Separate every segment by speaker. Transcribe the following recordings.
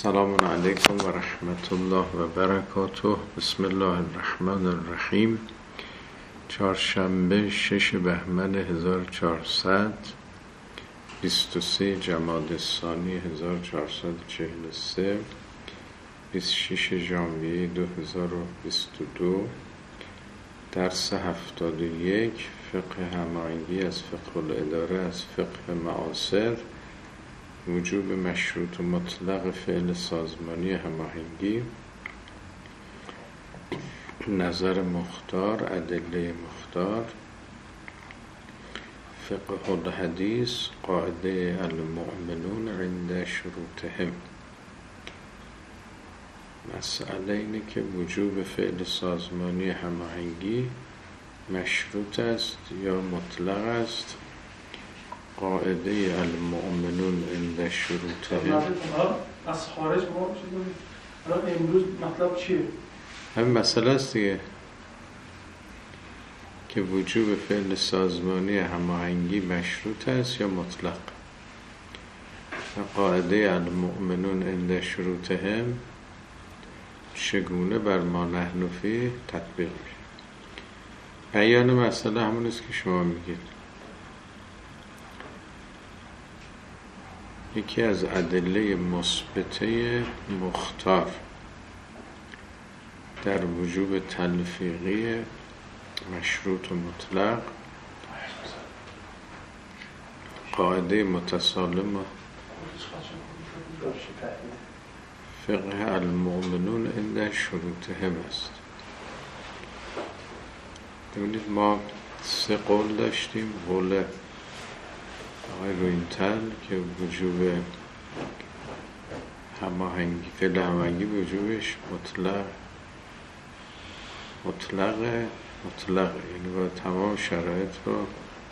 Speaker 1: سلام علیکم و رحمت الله و برکاته. بسم الله الرحمن الرحیم. چهارشنبه 6 بهمن 1400 23 جمادی الثانی 1443 26 ژانویه 2022 درس 71 فقه هماهنگی از فقه الاداره از فقه معاصر، وجوب مشروط و مطلق فعل سازمانی هماهنگی، نظر مختار، ادله مختار، فقه الحدیث، قاعده المؤمنون عند شروطهم. مسئله اینه که وجوب فعل سازمانی هماهنگی مشروط است یا مطلق است. قاعده المؤمنون عند شروطهم
Speaker 2: از خارج ما الان امروز مطلب چیه؟
Speaker 1: همین مسئله است دیگه که وجوب فعل سازمانی هماهنگی مشروط است یا مطلق. قاعده المؤمنون عند شروطهم چگونه بر ما نحن فیه تطبیق میشه. بیان مسئله همون است که شما میگید. یکی از ادله مثبته مختار در وجوب تلفیقی مشروط و مطلق، قاعده متسالم فقه المؤمنون عند شروطهم است. ببینید ما 3 قول داشتیم. قول آقای روینتل که وجوب هماهنگی فعل هماهنگی وجوبش مطلق یعنی با تمام شرایط رو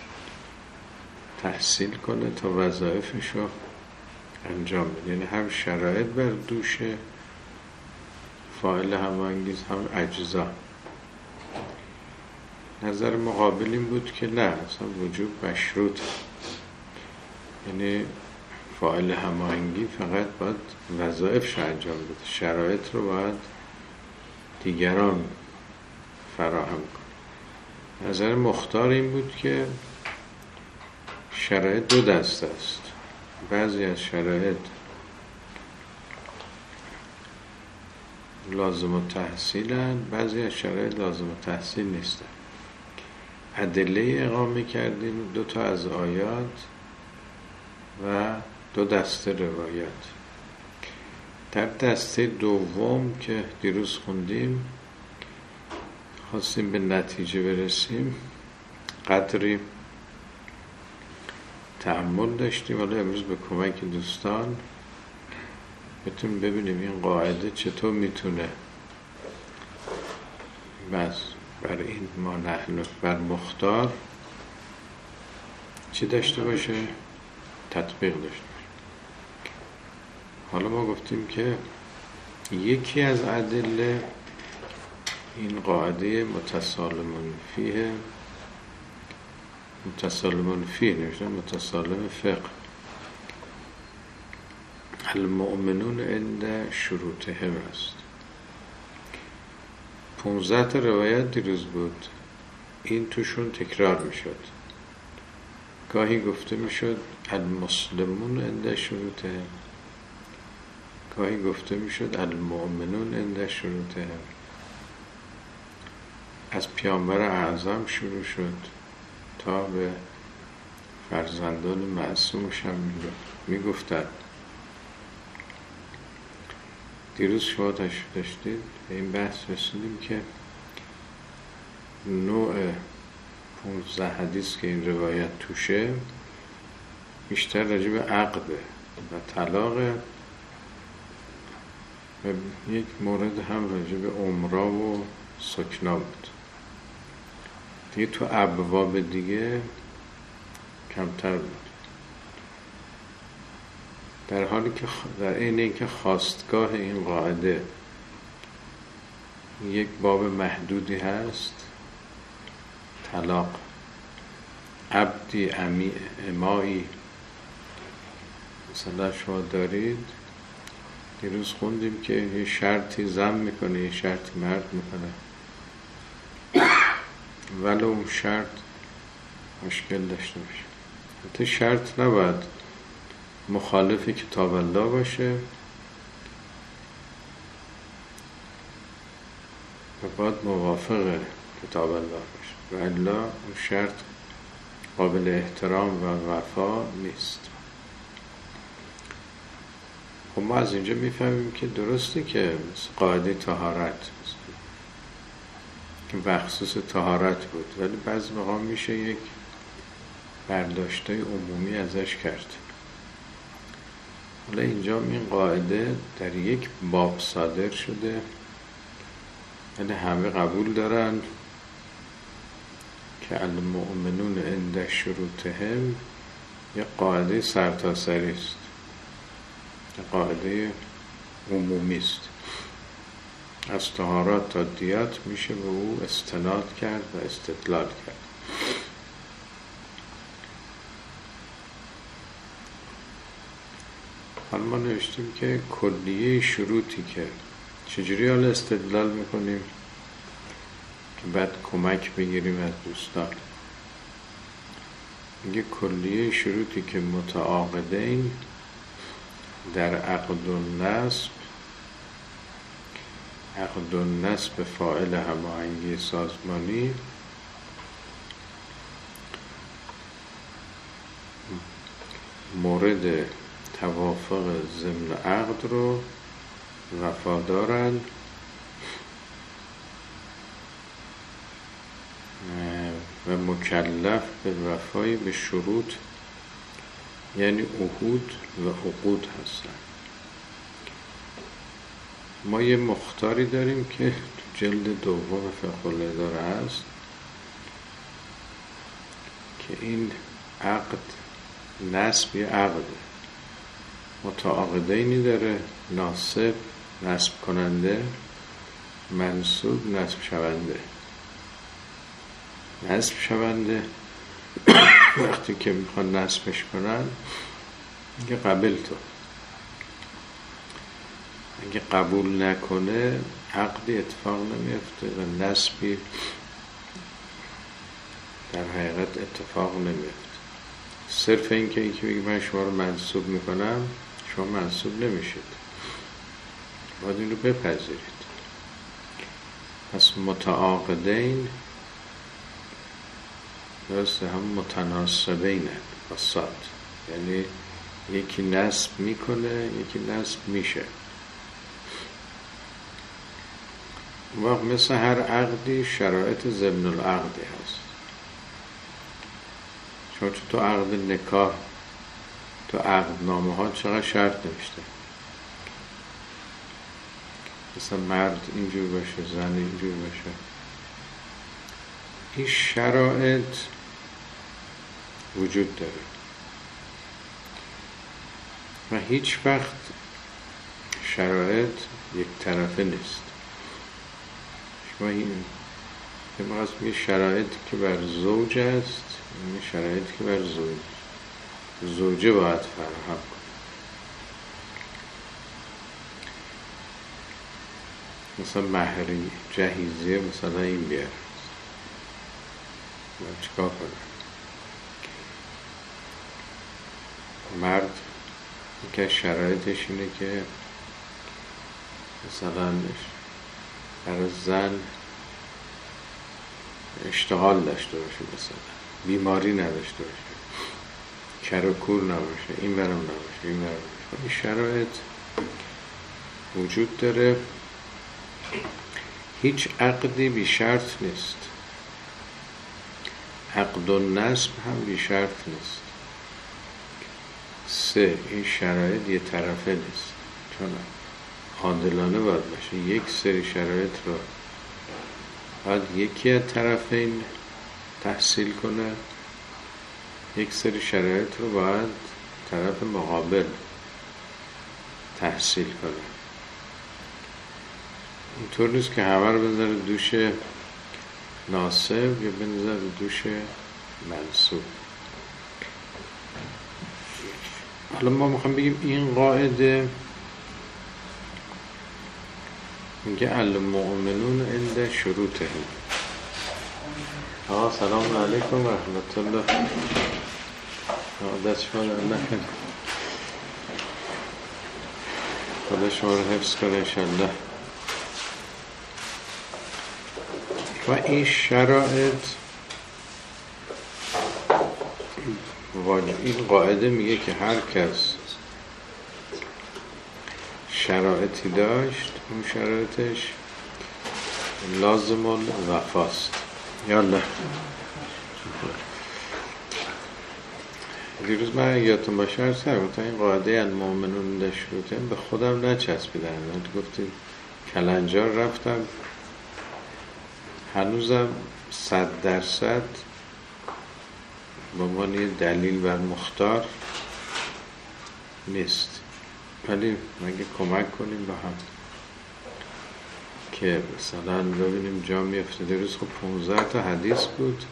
Speaker 1: تحصیل کنه تا وظایفش رو انجام بده. یعنی هم شرایط بر دوش فاعل هماهنگی هم اجزا. نظر مقابل این بود که نه، اصلا وجوب مشروط، یعنی فاعل هماهنگی فقط باید وظایفش رو انجام بده، شرایط رو باید دیگران فراهم کنه. نظر مختار این بود که شرایط 2 دسته است. بعضی از شرایط لازم التحصیلند، بعضی از شرایط لازم التحصیل نیستند. ادله اقامه کردیم 2 تا از آیات و 2 دسته روایت. در دسته دوم که دیروز خوندیم خواستیم به نتیجه برسیم، قدری تأمل داشتیم. حالا امروز به کمک دوستان بتونیم ببینیم این قاعده چطور میتونه بر این ما نحن بر مختار چی داشته باشه، تطبیق داشته باشه. حالا ما گفتیم که یکی از ادله این قاعده متسالم فیه نوشته متسالم فقه المؤمنون عند شروطهم است. 15 تا روایت دیروز بود. این توشون تکرار میشد. گاهی گفته میشد المسلمون عند شروطهم، گاهی گفته میشد المؤمنون عند شروطهم. از پیامبر اعظم شروع شد تا به فرزندان معصومش هم میگفتن. دیروز شما داشتید به این بحث رسیدیم که نوع 15 حدیث که این روایت توشه بیشتر راجع به عقده و طلاقه و یک مورد هم راجع به عمره و سکنا بود. دیگه تو ابواب دیگه کمتر بود. در حالی که در این که خواستگاه این قاعده یک باب محدودی هست، طلاق. عبدی امایی مثلا شما دارید دیروز خوندیم که یه شرطی زن میکنه یه شرطی مرد میکنه، ولو اون شرط مشکل داشته باشه. حتی شرط نباید مخالف کتاب الله باشه و باید موافق کتاب الله باشه، و الا اون شرط قابل احترام و وفا نیست. خب ما از اینجا میفهمیم که درسته که قاعده طهارت که بخصوص طهارت بود، ولی بعضی موقع میشه یک برداشته عمومی ازش کرد. حالا اینجا این قاعده در یک باب صادر شده، یعنی همه قبول دارن که المؤمنون عند شروطهم یک قاعده سرتاسری است، یک قاعده عمومی است. از طهارت تا دیات میشه به او استناد کرد و استدلال کرد. حالا ما نوشتیم که کلیه شروطی که چجوری حالا استدلال میکنیم که بعد کمک بگیریم از دوستان. میگه کلیه شروطی که متعاقدین در عقد و نصب فاعل هماهنگی سازمانی مورد توافق ضمن عقد رو وفادارند و مکلف به وفای به شروط یعنی عهود و عقود هستند. ما یه مختاری داریم که تو جلد دوم فقه الاداره هست که این عقد نصب یه عقده، متعاقدینی داره، ناصب نصب کننده، منصوب نصب شونده. نصب شونده وقتی که میخوان نصبش کنن میگه قبل تو، اگه قبول نکنه عقدی اتفاق نمیفته و نصبی در حقیقت اتفاق نمیفته. صرف این که بگی من شما رو منصوب میکنم، شما منصوب نمیشید، باید این رو بپذیرید. پس متعاقدین درسته هم متناسبین بساط، یعنی یکی نصب میکنه یکی نصب میشه. وقت مثل هر عقدی شرایط ضمن العقدی هست. چون تو عقد نکاح تو عقدنامه ها چقدر شرط نوشته، مثلا مرد اینجور باشه زن اینجور باشه. این شرایط وجود داره و هیچ وقت شرایط یک طرفه نیست. شما این یه شرایطی که بر زوج است، این شرایطی که بر زوجه باید فراهم کنه. مثلا مهری جهیزیه مثلا این بیاره، من چیکار کنم؟ مرد که شرایطش اینه که مثلا برای زن اشتغال داشته باشه، مثلا بیماری نداشته باشه، کر و کور نباشه، این برم نباشه این برم نباشه. این شرایط وجود داره. هیچ عقدی بی شرط نیست، عقد و نصب هم بی شرط نیست. سه، این شرایط یه طرفه نیست، چون عادلانه باید باشه. یک سری شرایط رو باید یکی از طرفین تحصیل کنه، یک سری شرایط رو باید طرف مقابل تحصیل کنه. اینطور نیست که همه رو بذاره دوش ناصب یا بذاره دوش منصوب. حالا ما میخوام بگیم این قاعده میگه المؤمنون عند شروطهم. سلام علیکم و رحمت الله. دست شما رو نکنه، خدا شما رو حفظ کنه انشالله. و این شرایط این قاعده میگه که هر کس شرایطی داشت اون شرایطش لازم الوفاست. یالا دیروز من یادتون باشه عرض کردم این قاعده المؤمنون عند شروطهم به خودم نچسبیدن. گفتیم کلنجار رفتم، هنوزم 100% به عنوان یه دلیل بر مختار نیست، ولی مگه کمک کنیم با هم که مثلا ببینیم جا میفته. دیروز خب 15 تا حدیث بود،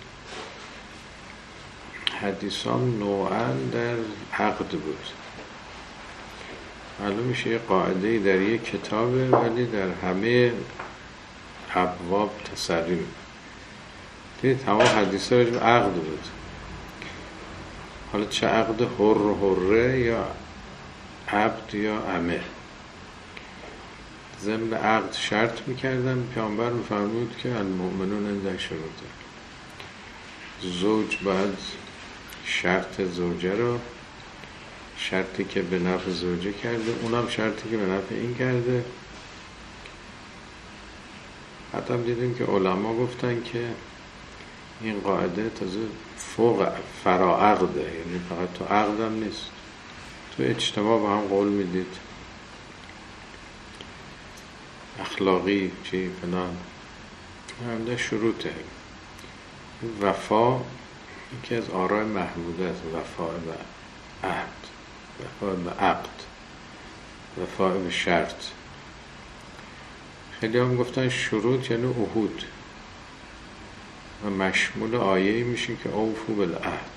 Speaker 1: حدیثان نوعا در عقد بود. معلوم میشه یه قاعده‌ای در یک کتابه ولی در همه ابواب تسری. دیدید تمام حدیث ها راجع عقد بود. حالا چه عقد حر و حره یا عبد یا امه. ضمن عقد شرط میکردن، پیامبر میفرمود که المؤمنون عند شروطهم. زوج باید شرط زوجه رو، شرطی که به نفع زوجه کرده اونم شرطی که به نفع این کرده. حتی هم دیدیم که علما گفتن که این قاعده تازه فوق فرا عقده، یعنی فقط تو عقد هم نیست، تو اجتماع با هم قول میدید اخلاقی چی فلان، همده شروطه. وفا یکی از آراء محموده است، وفا به عهد، وفا به عقد، وفا به شرط. خیلی هم گفتن شروط یعنی عهود و مشمول آیه‌ای میشه که اوفو بالعهد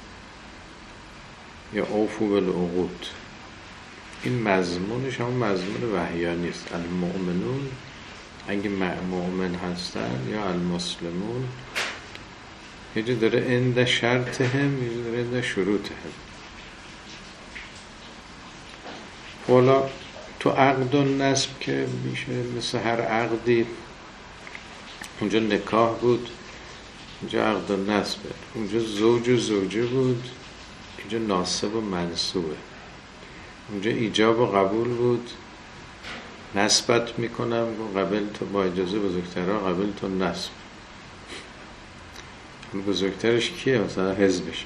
Speaker 1: یا اوفو بالعقود. این مضمونش هم مضمون وحیانی است. المؤمنون اگه مؤمن هستن یا المسلمون یه جا داره عند شرطهم، یه جا داره عند شروطهم. حالا تو عقد و نسب که میشه مثل هر عقدی، اونجا نکاح بود، اینجا عقد و نسبه، اونجا زوج و زوجه بود، اینجا ناسب و منصوبه. اونجا ایجاب و قبول بود، نسبت میکنم قبل تو با اجازه بزرگترها، قبل تو نسب. بزرگترش کیه؟ مثلا حزبشه،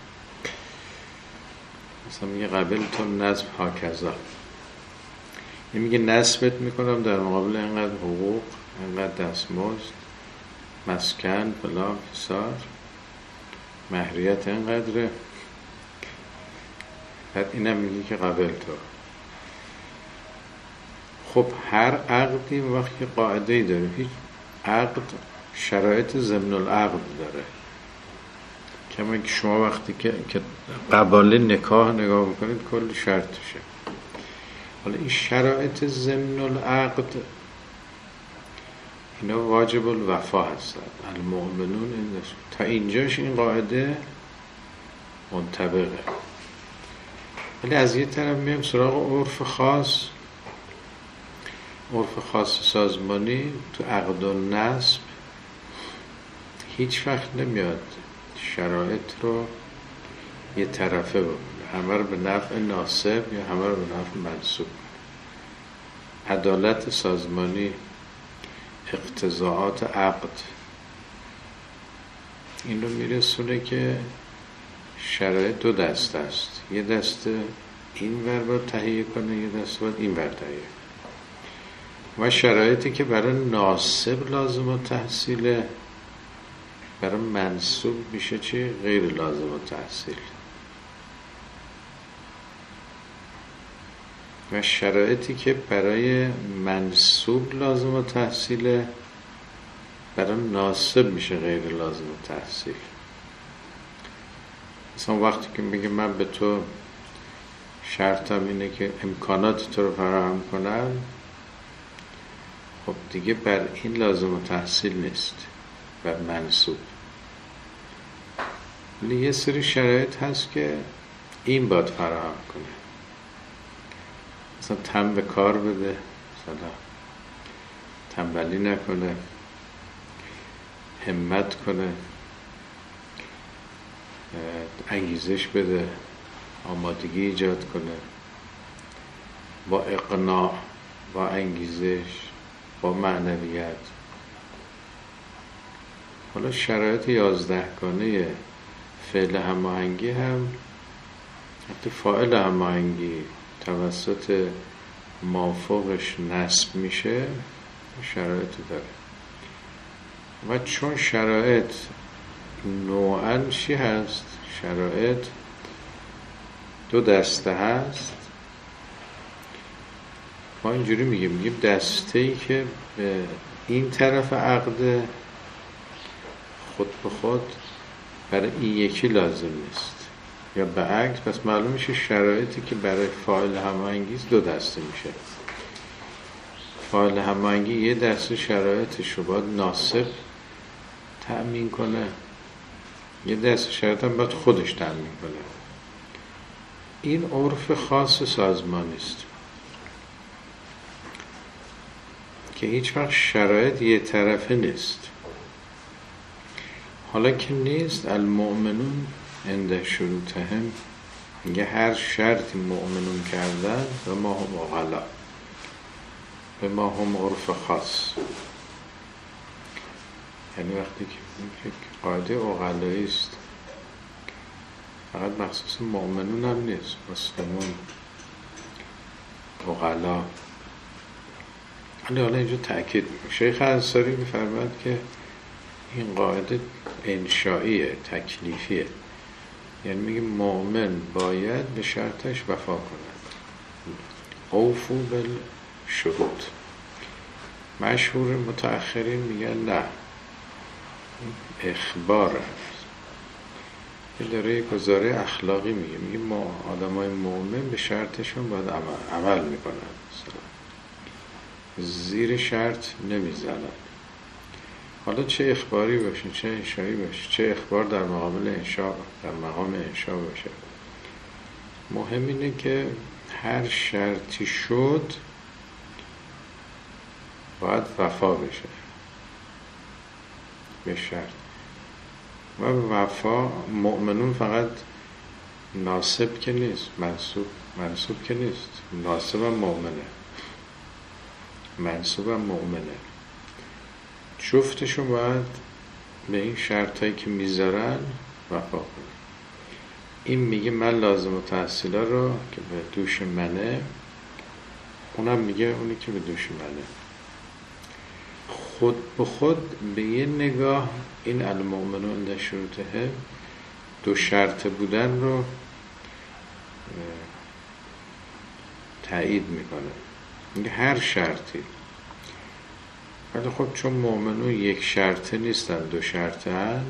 Speaker 1: مثلا میگه قبل تو نسب ها کذا، این میگه نسبت میکنم در مقابل اینقدر حقوق، اینقدر دستمزد، مسکن، فلان، فسار، مهریت اینقدره. بعد اینم میگه که قبل تو. خب هر عقدی وقتی قاعده‌ای داره، هیچ عقد شرایط ضمن العقد داره. کما که شما وقتی که قباله نکاح نگاه بکنید کلی شرط میشه. حالا این شرایط ضمن العقد اینا واجب الوفا هستن. المؤمنون این تا اینجاش این قاعده منطبقه. ولی از یه طرف میام سراغ عرف خاص. عرف خاص سازمانی تو عقد و نسب هیچ وقت نمیاد شرایط رو یه طرفه بکنه، همه رو به نفع ناسب یا همه رو به نفع منصوب. عدالت سازمانی، اقتضاعات عقد این رو میرسونه که شرایط دو دسته است، یه دسته این ور باید تهیه کنه، یه دسته باید این ور تهیه. و شرایطی که برای ناسب لازم و تحصیله برای منصوب میشه چی؟ غیر لازم و تحصیل. و شرایطی که برای منصوب لازم و تحصیله برای ناسب میشه غیر لازم و تحصیل. مثلا وقتی که میگه من به تو شرطم اینه که امکانات تو رو فراهم کنم، خب دیگه بر این لازم التحصیل نیست، بر منصوب. ولی یه سری شرایط هست که این باید فراهم کنه، مثلا تن به کار بده، مثلا تنبلی نکنه، همت کنه، انگیزش بده، آمادگی ایجاد کنه، با اقناع، با انگیزش، با معنویت. حالا شرایط 11 گانه فعل هماهنگی هم حتی فاعل هماهنگی توسط مافوقش نصب میشه، شرایط داره. و چون شرایط نوعاً چی هست؟ شرایط دو دسته هست. ما اینجوری میگیم دسته‌ای که به این طرف عقد خود به خود برای این یکی لازم نیست، یا به عکس. پس معلوم میشه شرایطی که برای فاعل هماهنگی دو دسته میشه. فاعل هماهنگی یه دسته شرایطش رو باید ناسب تأمین کنه، یه دسته شرایط هم باید خودش تأمین کنه. این عرف خاص سازمانی است که هیچ وقت شرایط یه طرفه نیست. حالا که نیست، المؤمنون عند شروطهم، میگه هر شرطی مؤمنون کردن و ما هم اغلا، به ما هم عرف خاص. یعنی وقتی که قاعده اغلایی است، فقط مخصوص مؤمنون هم نیست، مسلمون، اغلا. حالا اینجا تأکید میکنه شیخ انصاری میفرماد که این قاعده انشائیه، تکلیفیه. یعنی میگه مؤمن باید به شرطش وفا کند، اوفو بالشروط. مشهور متأخرین میگن نه، اخبار هست، یه داره گزاره اخلاقی میگه ما آدمای مؤمن به شرطشون باید عمل میکنن، زیر شرط نمیزنن. حالا چه اخباری باشه، چه انشایی باشه، چه اخبار در مقابل انشا، در مقام انشا باشه، مهم اینه که هر شرطی شد باید وفا بشه به شرط. و وفا مؤمنون فقط ناسب که نیست، منصوب که نیست، ناسب هم مؤمنه، منصوب هم مؤمنه. جفتشون باید به این شرطایی که میذارن وفا کنه. این میگه من لازم التحصیلا رو که به دوش منه، اونم میگه اونی که به دوش منه. خود به خود به یه نگاه این المؤمنون عند شروطهم دو شرط بودن رو تایید میکنه، میگه هر شرطی. ولی خب چون مؤمنون یک شرطه نیستن، دو شرطه هن،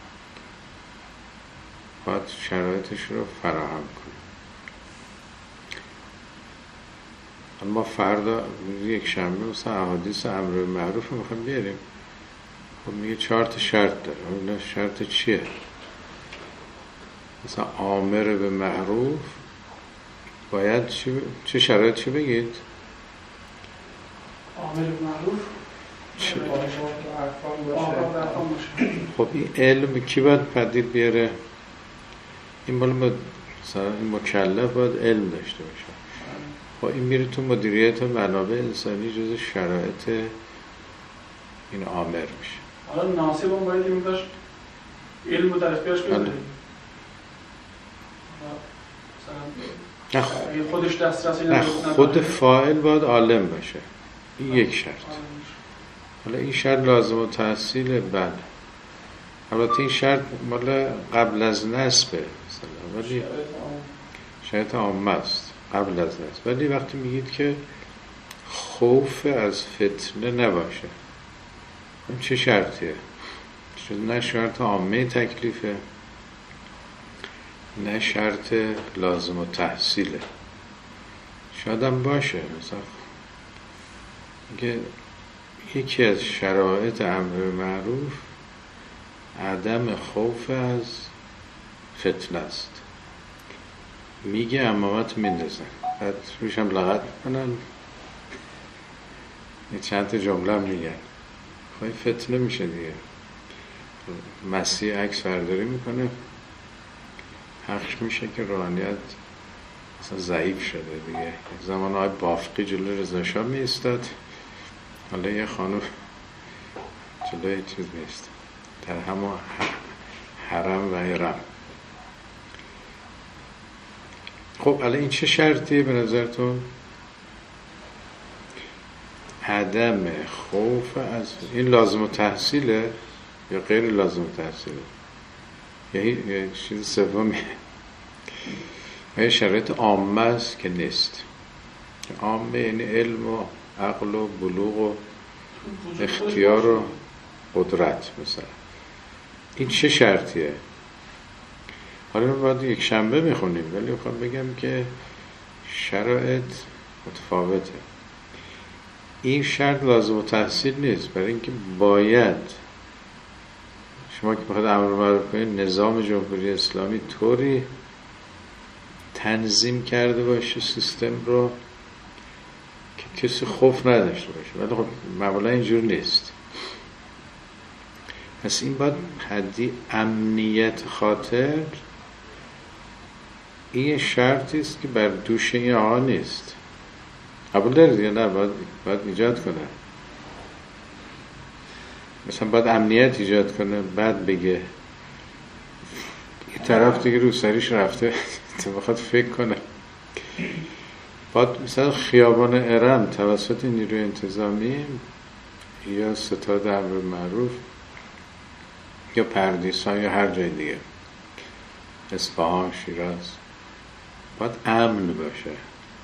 Speaker 1: باید شرایطش رو فراهم کنه. ما فردا یک شنبه مثلا احادیث امر بالمعروف رو میخوایم بیاریم، خب میگه 4 تا شرط داره. اون شرط چیه؟ مثلا آمر به معروف باید چه شرایطی بگید؟
Speaker 2: آمر به معروف
Speaker 1: خب این علم کی باید پدید بیاره؟ این مثلا این مکلف باید علم داشته باشه. خب این میره تو مدیریت منابع انسانی، جز شرایط این آمر میشه.
Speaker 2: حالا ناصب هم باید این داشت علم و درفیاش بده، مثلا خودش دسترسی
Speaker 1: نه، خود فاعل باید عالم باشه. این یک شرط. حالا این شرط لازم التحصیل، بله. البته این شرط مال قبل از نصبه مثلا، ولی شرط عامه است قبل از نصب. ولی وقتی میگید که خوف از فتنه نباشه، این چه شرطیه؟ نه شرط عامه تکلیفه، نه شرط لازم التحصیله. شاید هم باشه، مثلا که یکی از شرایط امر معروف عدم خوف از فتنه است. میگه امامت میندازن، بعد روشم لغت میکنن، یه چند تا جمله هم میگن، خواهی فتنه میشه دیگه. مسیح عکس برداری میکنه، حقش میشه که روحانیت اصلا ضعیف شده دیگه. زمان آقای بافقی جلوی رضا شاه میایستاد، حالا یه خانم جلوی چیز میایستاد در همون حرم و حرم. خب الان این چه شرطیه به نظرتون؟ عدم خوف از این لازم التحصیله یا غیر لازم التحصیله؟ یه چیز سومیه، یه شرایط عامه است که نیست. عامه یعنی علم و عقل و بلوغ و اختیار و قدرت. مثلا این چه شرطیه؟ حالا باید یک شنبه میخونیم، ولی میخوام بگم که شرایط متفاوته. این شرط لازم التحصیل نیست، برای اینکه باید شما که بخواید امر معروف کنید نظام جمهوری اسلامی طوری تنظیم کرده باشه سیستم رو که کسی خوف نداشته باشه، ولی خب معمولا اینجور نیست. پس این باید حدی امنیت خاطر، این شرطی است که بر دوش این آقا نیست. قبول دارید یا نه؟ باید ایجاد کنه، مثلا باید امنیت ایجاد کنه، بعد بگه این طرف دیگه رو سریش رفته تو بخواد فکر کنه. باید مثلا خیابان ارم توسط نیروی انتظامی یا ستاد امر معروف یا پردیسان یا هر جای دیگه، اصفهان، شیراز، باید امن باشه.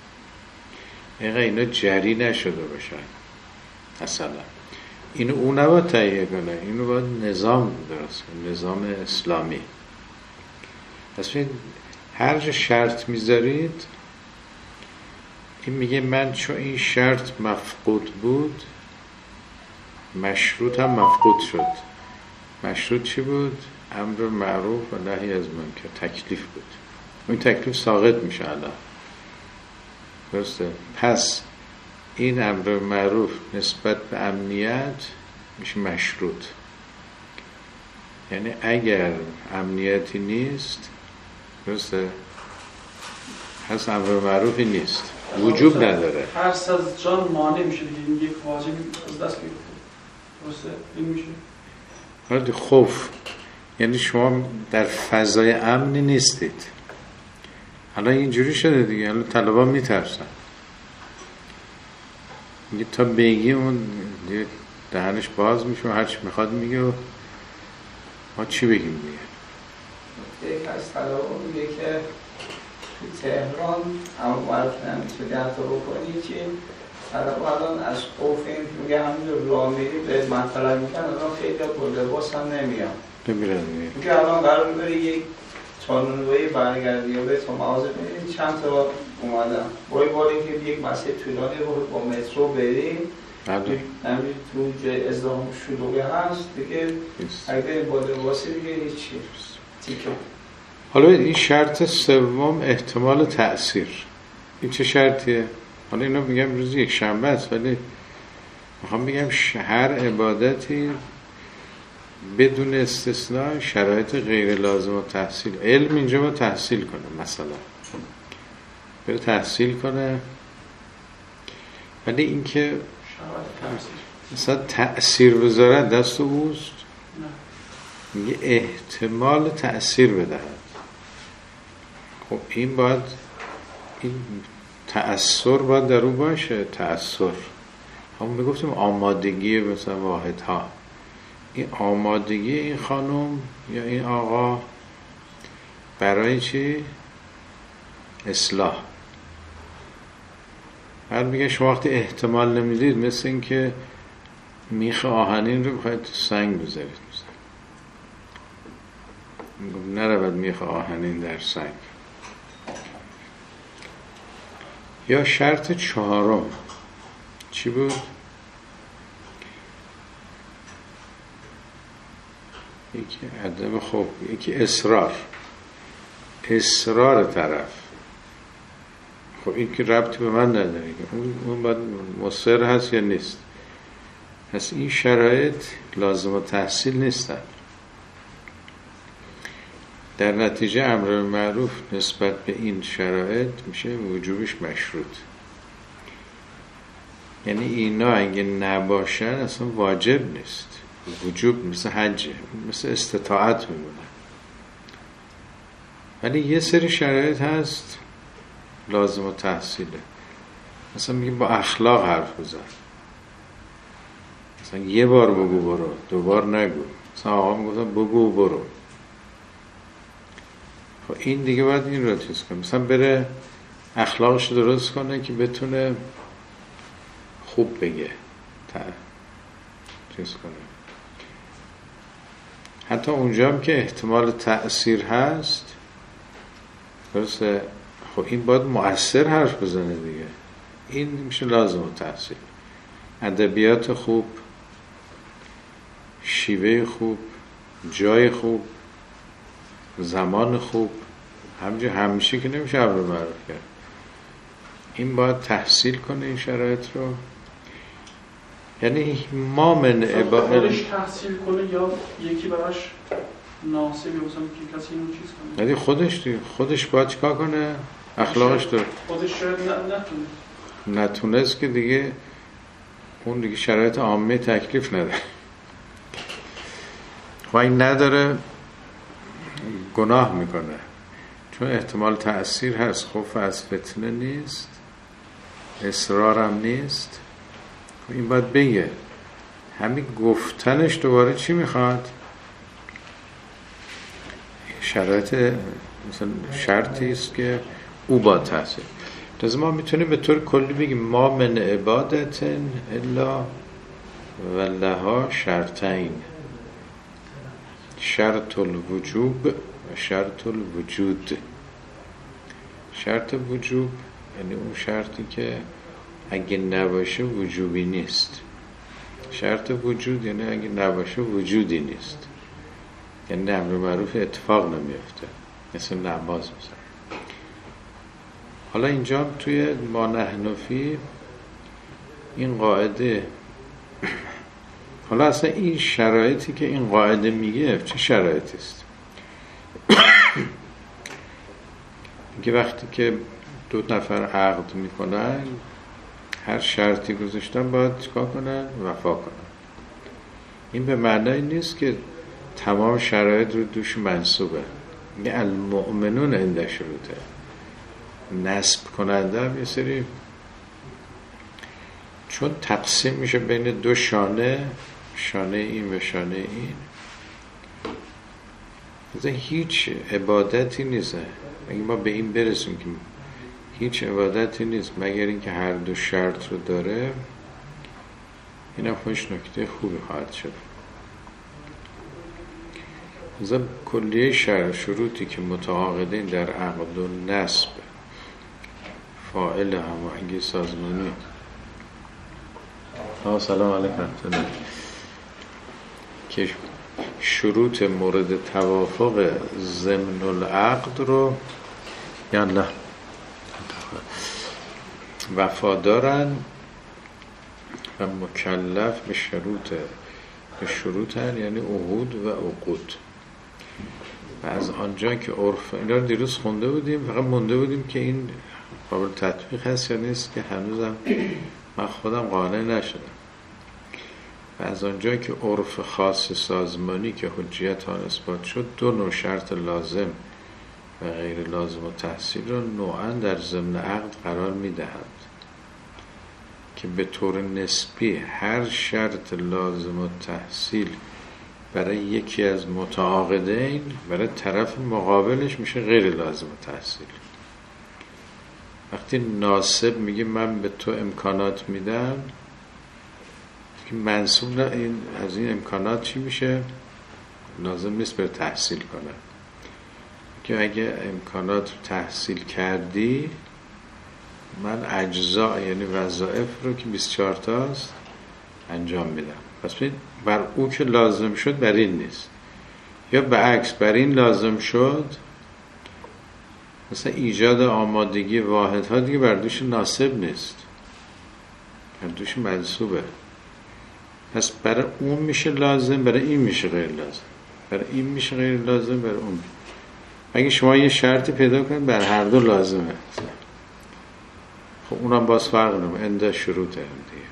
Speaker 1: اینا جری نشده باشن. مثلا اینو اون نباید تهیه کنه، اینو باید نظام درست کنه، نظام اسلامی. پس هر جا شرط میذارید این میگه من چون این شرط مفقود بود مشروط هم مفقود شد. مشروط چی بود؟ امر معروف و نهی از منکر، تکلیف بود. این تکلیف ساقط میشه الان، درسته؟ پس این امر معروف نسبت به امنیت میشه مشروط. یعنی اگر امنیتی نیست، درسته، پس امر معروفی نیست، وجوب نداره.
Speaker 2: ترس از جان مانع میشه دیگه، یک واجبی از دست میره، درسته؟ این میشه
Speaker 1: ولی خوف یعنی شما در فضای امنی نیستید. حالا اینجوری شده دیگه، حالا طلبان میترسن میگه تا بگی اون دهنش باز میشه و هرچی میخواد میگه و ما چی بگیم دیگه.
Speaker 3: یک از طلبان میگه که تو تهران اما معروف نمیتونی حتی بکنی چی؟ طلبان الان از خوف این میگه همین راه میری به مطلب میگن الان خیلی با لباس هم نمیان میگه الان قرار میبری یک چانونوی برگردی یا به تو مغازه ببینید چند تا اومدن باری که یک مسیر طولانی رو با مترو بریم همین تو جای ازدحام شلوغی هست دیگه، اگه با لباسی دیگه هیچی تیکه.
Speaker 1: حالا این شرط سوم احتمال تأثیر، این چه شرطیه؟ حالا اینو میگم روز یک شنبه است، ولی میخوام بگم هر عبادتی بدون استثناء شرایط غیر لازم و تحصیل. علم اینجا با تحصیل کنه، مثلا بره تحصیل کنه، ولی اینکه مثلا تأثیر بذاره دست اوست، میگه احتمال تأثیر بدهد. خب این باید این تأثیر باید در او باشه. تأثیر همون میگفتیم آمادگی مثلا واحدها، این آمادگی این خانم یا این آقا برای چی؟ اصلاح. بعد میگه شما وقتی احتمال نمیدید مثل این که میخ آهنین رو بخواید تو سنگ بذارید، نرود میخ آهنین در سنگ. یا شرط چهارم چی بود؟ یکی عدم خب، یکی اصرار طرف. خب این که ربطی به من نداره، اون باید مصر هست یا نیست. پس این شرایط لازم التحصیل نیستن. در نتیجه امر معروف نسبت به این شرایط میشه وجوبش مشروط. یعنی اینا اگه نباشن اصلا واجب نیست. وجوب مثل حجه، مثل استطاعت میمونه. ولی یه سری شرایط هست لازم التحصیله. مثلا میگیم با اخلاق حرف بزن، مثلا یه بار بگو برو، 2 بار نگو. مثلا آقا میگفتن بگو برو. خب این دیگه باید این رو چیز کنه، مثلا بره اخلاقش درست کنه که بتونه خوب بگه، چیز کنه. حتی اونجا هم که احتمال تأثیر هست، درسته، خب این باید مؤثر حرف بزنه دیگه. این میشه لازم التحصیل. ادبیات خوب، شیوه خوب، جای خوب، زمان خوب، همیشه که نمیشه امر معروف کرد. این باید تحصیل کنه این شرایط رو. یعنی ما من
Speaker 2: خودش تحصیل کنه یا یکی براش ناسبی مثلا که کسی اینو چیز کنه؟
Speaker 1: یعنی خودش باید چیکار کنه؟ اخلاقش داره.
Speaker 2: خودش شاید
Speaker 1: نتونست که دیگه اون دیگه شرایط عامه تکلیف نداره. و این نداره گناه میکنه، چون احتمال تأثیر هست. خوف از فتنه نیست، اصرارم نیست. این باید بگه. همین گفتنش دوباره چی میخواد؟ شرایط مثلا شرطی است که او با تحصیل. لازم ما میتونیم به طور کلی بگیم ما من عبادت الا ولها شرطین، شرط الوجوب و شرط الوجود. شرط وجوب یعنی اون شرطی که اگه نباشه وجوبی نیست. شرط وجود یعنی اگه نباشه وجودی نیست. یعنی امر معروف اتفاق نمیفته، مثل نماز مثلا. حالا اینجا توی ما نحن فیه این قاعده، حالا اصلا این شرایطی که این قاعده میگه چه شرایطی است؟ میگه وقتی که 2 نفر عقد میکنن هر شرطی گذاشتن باید چیکار کنن؟ وفا کنن. این به معنی نیست که تمام شرایط رو دوش منصوبه. میگه المؤمنون عند شروطه. نصب کننده هم یه سری، چون تقسیم میشه بین 2 شانه این و شانه این، مثلا هیچ عبادتی نیست. اگه ما به این برسیم که هیچ عبادتی نیست مگر اینکه هر 2 شرط رو داره، این هم خوش نکته خوبی خواهد شد. مثلا کلیه شروطی که متعاقدین در عقد و نصب فاعل هماهنگی سازمانی. سلام علیکم. که شروط مورد توافق ضمن العقد رو یعنی وفادارن و مکلف به شروطن، یعنی عهود و عقود. و از آنجا که عرف، اینا رو دیروز خونده بودیم، فقط مونده بودیم که این قابل تطبیق هست یا نیست، که هنوزم من خودم قانع نشدم. و از آنجا که عرف خاص سازمانی که حجیت آن اثبات شد 2 نوع شرط لازم و غیر لازم و تحصیل را نوعاً در ضمن عقد قرار می‌دهند که به طور نسبی هر شرط لازم و تحصیل برای یکی از متعاقدین برای طرف مقابلش میشه غیر لازم و تحصیل. وقتی ناصب میگه من به تو امکانات میدم، که منصوب از این امکانات چی میشه؟ لازم نیست بر تحصیل کنه. که اگه امکانات رو تحصیل کردی، من اجزا یعنی وظایف رو که 24 تاست انجام میدم. پس بر او که لازم شد بر این نیست. یا به عکس بر این لازم شد مثلا ایجاد آمادگی واحدها دیگه بر دوش ناسب نیست، بر دوش منصوبه. پس برای اون میشه لازم، برای این میشه غیر لازم، برای این میشه غیر لازم، برای اون. اگه شما یه شرطی پیدا کنید بر هر دو لازمه، خب اونم باز فرق نمیکنه، انده شروط هم دیگه.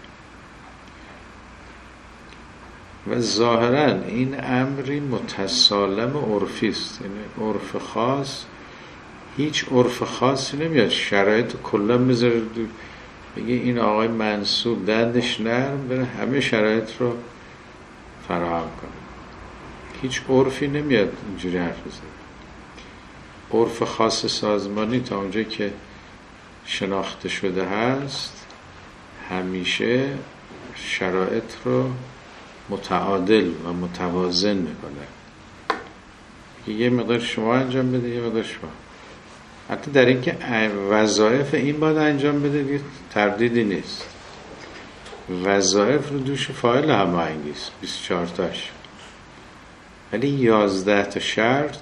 Speaker 1: و ظاهرا این امری متسالم عرفی است، یعنی عرف خاص، هیچ عرف خاصی نمیاد شرایط کلا بذاره بگه این آقای منصوب دندش نرم بره همه شرایط رو فراهم کنه. هیچ عرفی نمیاد اینجوری حرف بزنه. عرف خاص سازمانی تا اونجا که شناخته شده هست همیشه شرایط رو متعادل و متوازن میکنه. یه مقدار شما انجام بده، یه مقدار شما. حتی در این که وظایف این باید انجام بده دیگه تردیدی نیست. وظایف رو دوش فاعل هماهنگی است، 24 تاش، ولی 11 تا شرط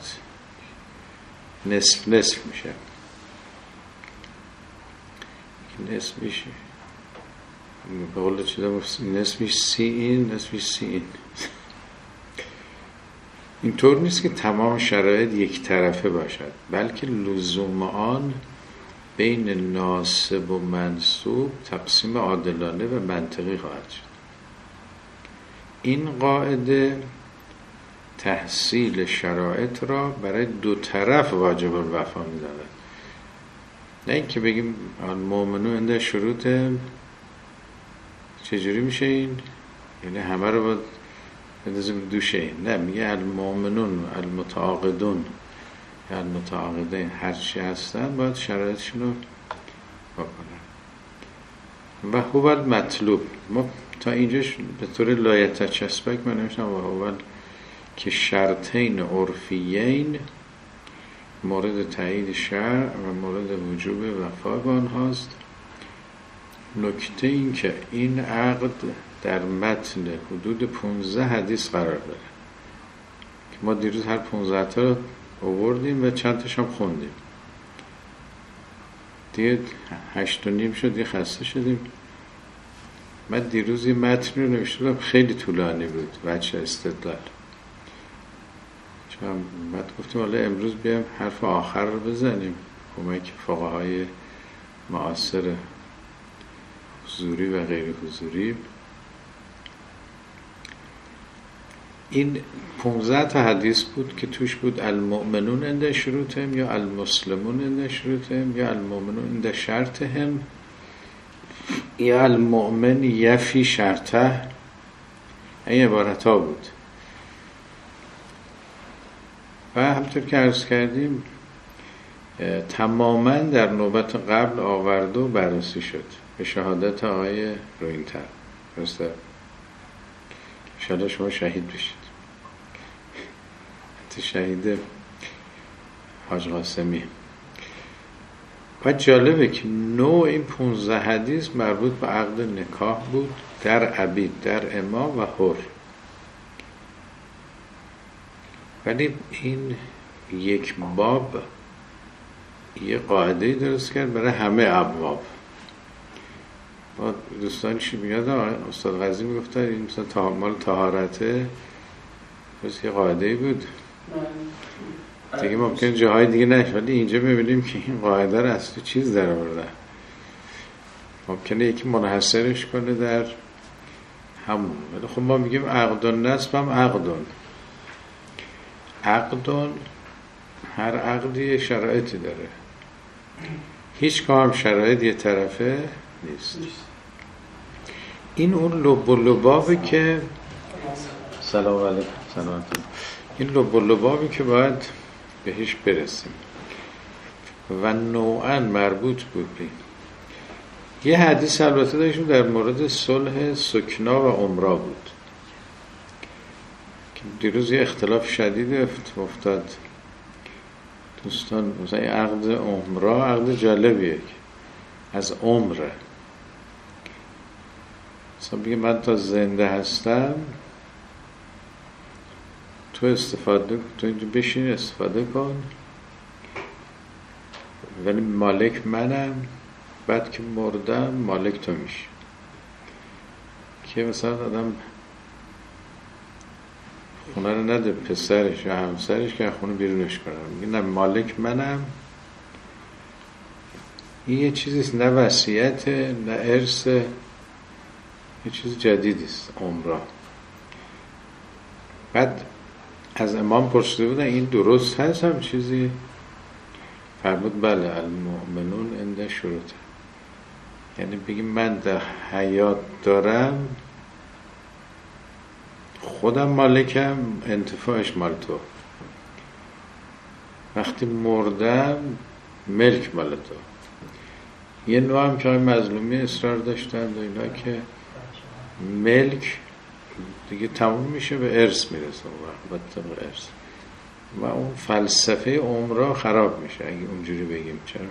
Speaker 1: نصف نصف میشه. نصف میشه به قول چیزا نصفش سی این، نصفش سی این. اینطور نیست که تمام شرایط یک طرفه باشد، بلکه لزوم آن بین ناسب و منصوب تقسیم عادلانه و منطقی خواهد شد. این قاعده تحصیل شرایط را برای دو طرف واجب الوفا می‌داند. نه اینکه بگیم المؤمنون عند شروط چجوری میشه این؟ یعنی همه رو باید بندازیم دوشه این. نه، میگه المؤمنون المتعاقدون یا المتعاقدین هرچی هستن باید شرایطشون رو بکنن. و هو المطلوب، ما تا اینجاش به طور لایتچسبک من نمیشتم و هو که شرطین عرفیین مورد تایید شرع و مورد وجوب وفا با آنهاست. نکته این که این عقد در متن حدود 15 حدیث قرار داره که ما دیروز هر 15 تا آوردیم و چند تاش هم خوندیم دیگه. 8 و نیم شد، دیگه خسته شدیم. من دیروز یه متن رو نوشته بودم خیلی طولانی بود وجه استدلال، چون بعد گفتیم حالا امروز بیایم حرف آخر رو بزنیم، کمک فقهای معاصر حضوری و غیر حضوری. این 15 تا حدیث بود که توش بود المؤمنون عند شروطهم یا المسلمون عند شروطهم یا المؤمنون عند شرطهم یا المؤمن یفی شرطه. این عبارت ها بود و همطور که عرض کردیم تماما در نوبت قبل آورد و بررسی شد به شهادت آقای روینتر. درسته؟ انشاءالله شما شهید بشید، حتی شهید حاج قاسمی. و جالبه که نوع این 15 حدیث مربوط به عقد نکاح بود در عبید، در اما و حر. ولی این یک باب یه قاعده درست کرد برای همه ابواب. با دوستانش میاد استاد قاضی میگفتن این مثلا مال طهارته، بس یه قاعده بود دیگه، ممکن جاهای دیگه نشه، ولی اینجا میبینیم که این قاعده رو از تو چیز در آورده. ممکنه یکی منحصرش کنه در همون، ولی خب ما میگیم عقدون نصب هم عقدون هر عقدی شرایطی داره، هیچ کام شرایط یه طرفه نیست. این اون لب و لبابی که سلام علیکم، سلام. این لب و لبابی که باید بهش برسیم و نوعا مربوط بود به یه حدیث البته داشتیم در مورد صلح سکنا و عمرا بود که دیروز یه اختلاف شدید افتاد دوستان. مثلا عقد عمرا عقد جالبیه از عمره، مثلا بگه من تا زنده هستم تو تو استفاده، تو اینجا بشین استفاده کن، ولی مالک منم، بعد که مردم مالک تو میشه. که مثلا آدم خونه رو نده پسرش یا همسرش که خونه بیرونش کنم، میگه نه مالک منم. این یه چیزیست، نه وصیت نه ارث، یه چیز جدیدیست عمره. بعد از امام پرسیده بودن این درست هست هم چیزی؟ فرمود بله، المؤمنون عند شروط. یعنی بگیم من در حیات دارم، خودم مالکم، انتفاعش مال تو. وقتی مردم ملک مال تو. یه نوع هم که مظلومی اصرار داشتن و اینا که ملک دیگه تموم میشه به ارث میرسه و طبق ارث و اون فلسفه عمره خراب میشه اگه اونجوری بگیم. چرا؟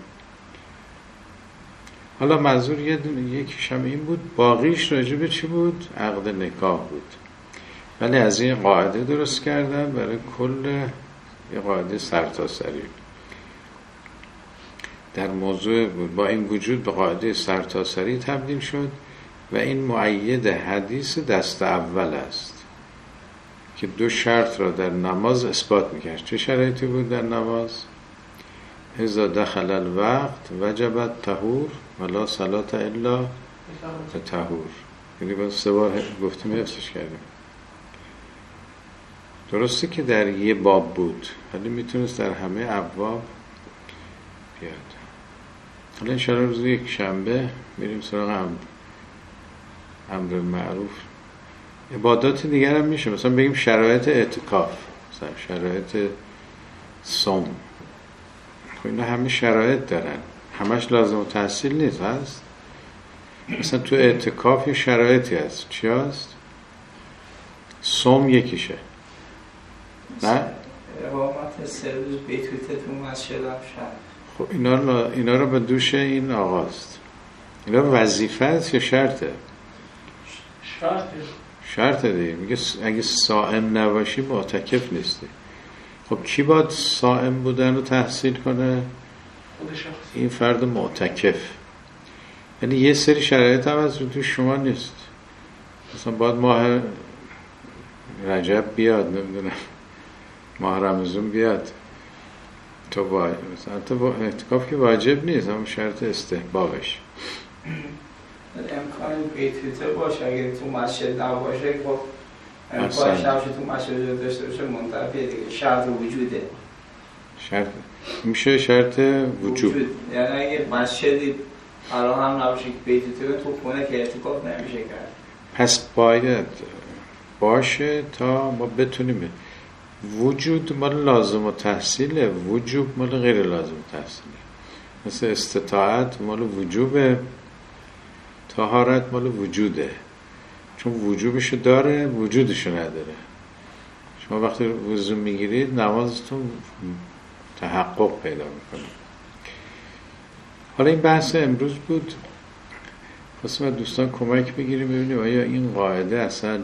Speaker 1: حالا منظور یکیش هم این بود، باقیش راجب چی بود؟ عقد نکاح بود. ولی از این قاعده درست کردن برای کل یه قاعده سرتاسری در موضوع بود. با این وجود به قاعده سرتاسری تبدیل شد و این مؤید حدیث دست اول است که 2 شرط را در نماز اثبات میکرد. چه شرایطی بود در نماز؟ اذا دخل الوقت وجبت طهور ولا صلاة الا بطهور. یعنی با 3 بار گفتیم حفظش کردیم. درسته که در یه باب بود ولی میتونست در همه ابواب بیاد. حالا انشاءالله روز یک شنبه میریم سراغ امر معروف. عبادات دیگر هم میشه، مثلا بگیم شرایط اعتکاف، مثلا شرایط صوم. خب اینا همه شرایط دارن، همش لازم و تحصیل نیست. هست مثلا تو اعتکاف یه شرایطی هست. چی هست؟ صوم یکیشه. نه؟
Speaker 3: اقامت 3 روز بیتوته تو مسجد شد.
Speaker 1: خب اینا رو به دوش این آقاست. اینا وظیفه است یا شرطه؟ شرطه دیگه. میگه اگه صائم نباشی معتکف نیستی. خب کی باید صائم بودن رو تحصیل کنه؟ این فرد معتکف. یعنی یه سری شرایط هم از تو شما نیست. مثلا باید ماه رجب بیاد، نمیدونم ماه رمضان بیاد تو باید، مثلا تو اعتکاف که واجب نیست، اما شرط استحبابش.
Speaker 3: امکان بیتوته باشه، اگه تو مسجد نباشه خب امکانش نباشه تو مسجد داشته باشه منتفیه دیگه. شرط وجوده.
Speaker 1: شرط میشه شرط وجود.
Speaker 3: یعنی اگه مسجدی الان هم نباشه که بیتوته تو خونه که اعتکاف نمیشه کرد.
Speaker 1: پس باید باشه تا ما بتونیم. وجود مال لازم و تحصیله، وجوب مال غیر لازم و تحصیله. مثل استطاعت مال وجوبه، طهارت مال وجوده. چون وجوبشو داره وجودشو نداره. شما وقتی وضو میگیرید نمازتون تحقق پیدا میکنه. حالا این بحث امروز بود، خواستم دوستان کمک بگیریم ببینیم آیا این قاعده اصلا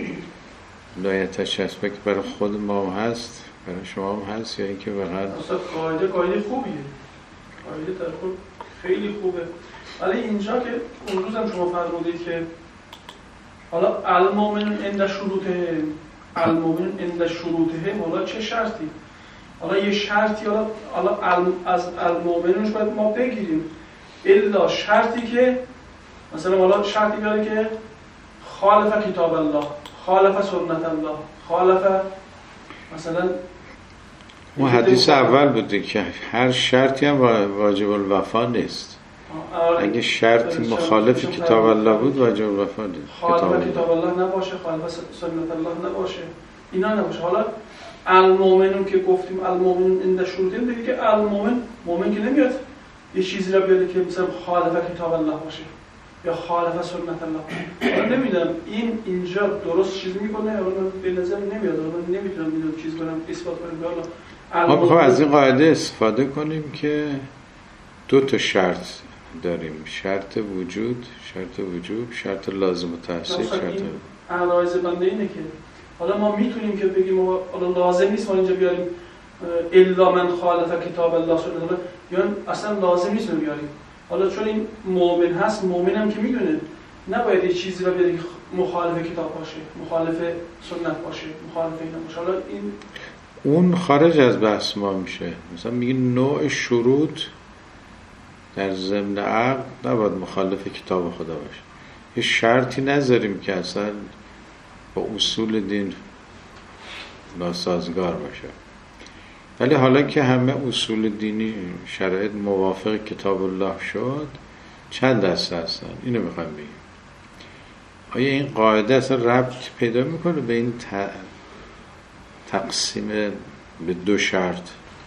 Speaker 1: لایتش هست که برای خود ما هست، برای شما هم هست، یا اینکه واقعا
Speaker 2: اصلا قاعده خوبیه، قاعده در خود خیلی خوبه. ولی اینجا که اون روز هم شما فرمودید که حالا المؤمن عند شروطه، المؤمن عند شروطه، حالا چه شرطی؟ حالا یه شرطی حالا از المؤمنش باید ما بگیریم، الا شرطی که مثلا حالا شرطی بیاره که خالف کتاب الله، خالف سنت الله، خالف مثلا
Speaker 1: اون حدیث اول بوده که هر شرطی هم واجب الوفا نیست. اگه شرطی مخالف کتاب الله بود واجب الوفا نیست.
Speaker 2: خالف کتاب الله نباشه، خالف سنت الله نباشه، اینا نباشه. حالا المؤمنون که گفتیم المؤمنون عند شروطه، دیگه که مؤمن که نمیاد یه چیزی را بیاره که مثلا خالف کتاب الله باشه یا خالف سنت الله. حالا نمیدونم اینجا درست چیز میکنه، حالا به نظر نمیاد، حالا نمیتونم چیز کنم اثبات کنم.
Speaker 1: ما میخوام از این قاعده استفاده کنیم که 2 شرط داریم، شرط وجود، شرط وجوب، شرط لازم و تحصیل. شرط
Speaker 2: عرایض بنده اینه که حالا ما میتونیم که بگیم حالا لازم نیست ما اینجا بیاریم الا من خالف کتاب الله سبحانه، یا اصلا لازم نیست رو بیاریم. حالا چون این مؤمن هست، مؤمن هم که میدونه نباید یه چیزی رو بیاری مخالف کتاب باشه، مخالف سنت باشه، مخالف اینا باشه. حالا این
Speaker 1: اون خارج از بحث ما میشه. مثلا میگه نوع شروط در ضمن عقد نباید مخالف کتاب خدا باشه. یه شرطی نذاریم که اصلا با اصول دین ناسازگار باشه. ولی حالا که همه اصول دینی شرایط موافق کتاب الله شد، چند دسته هستن؟ اینو میخوایم بگیم. آیا این قاعده اصلا ربط پیدا میکنه به این تقسیم به دو شرط؟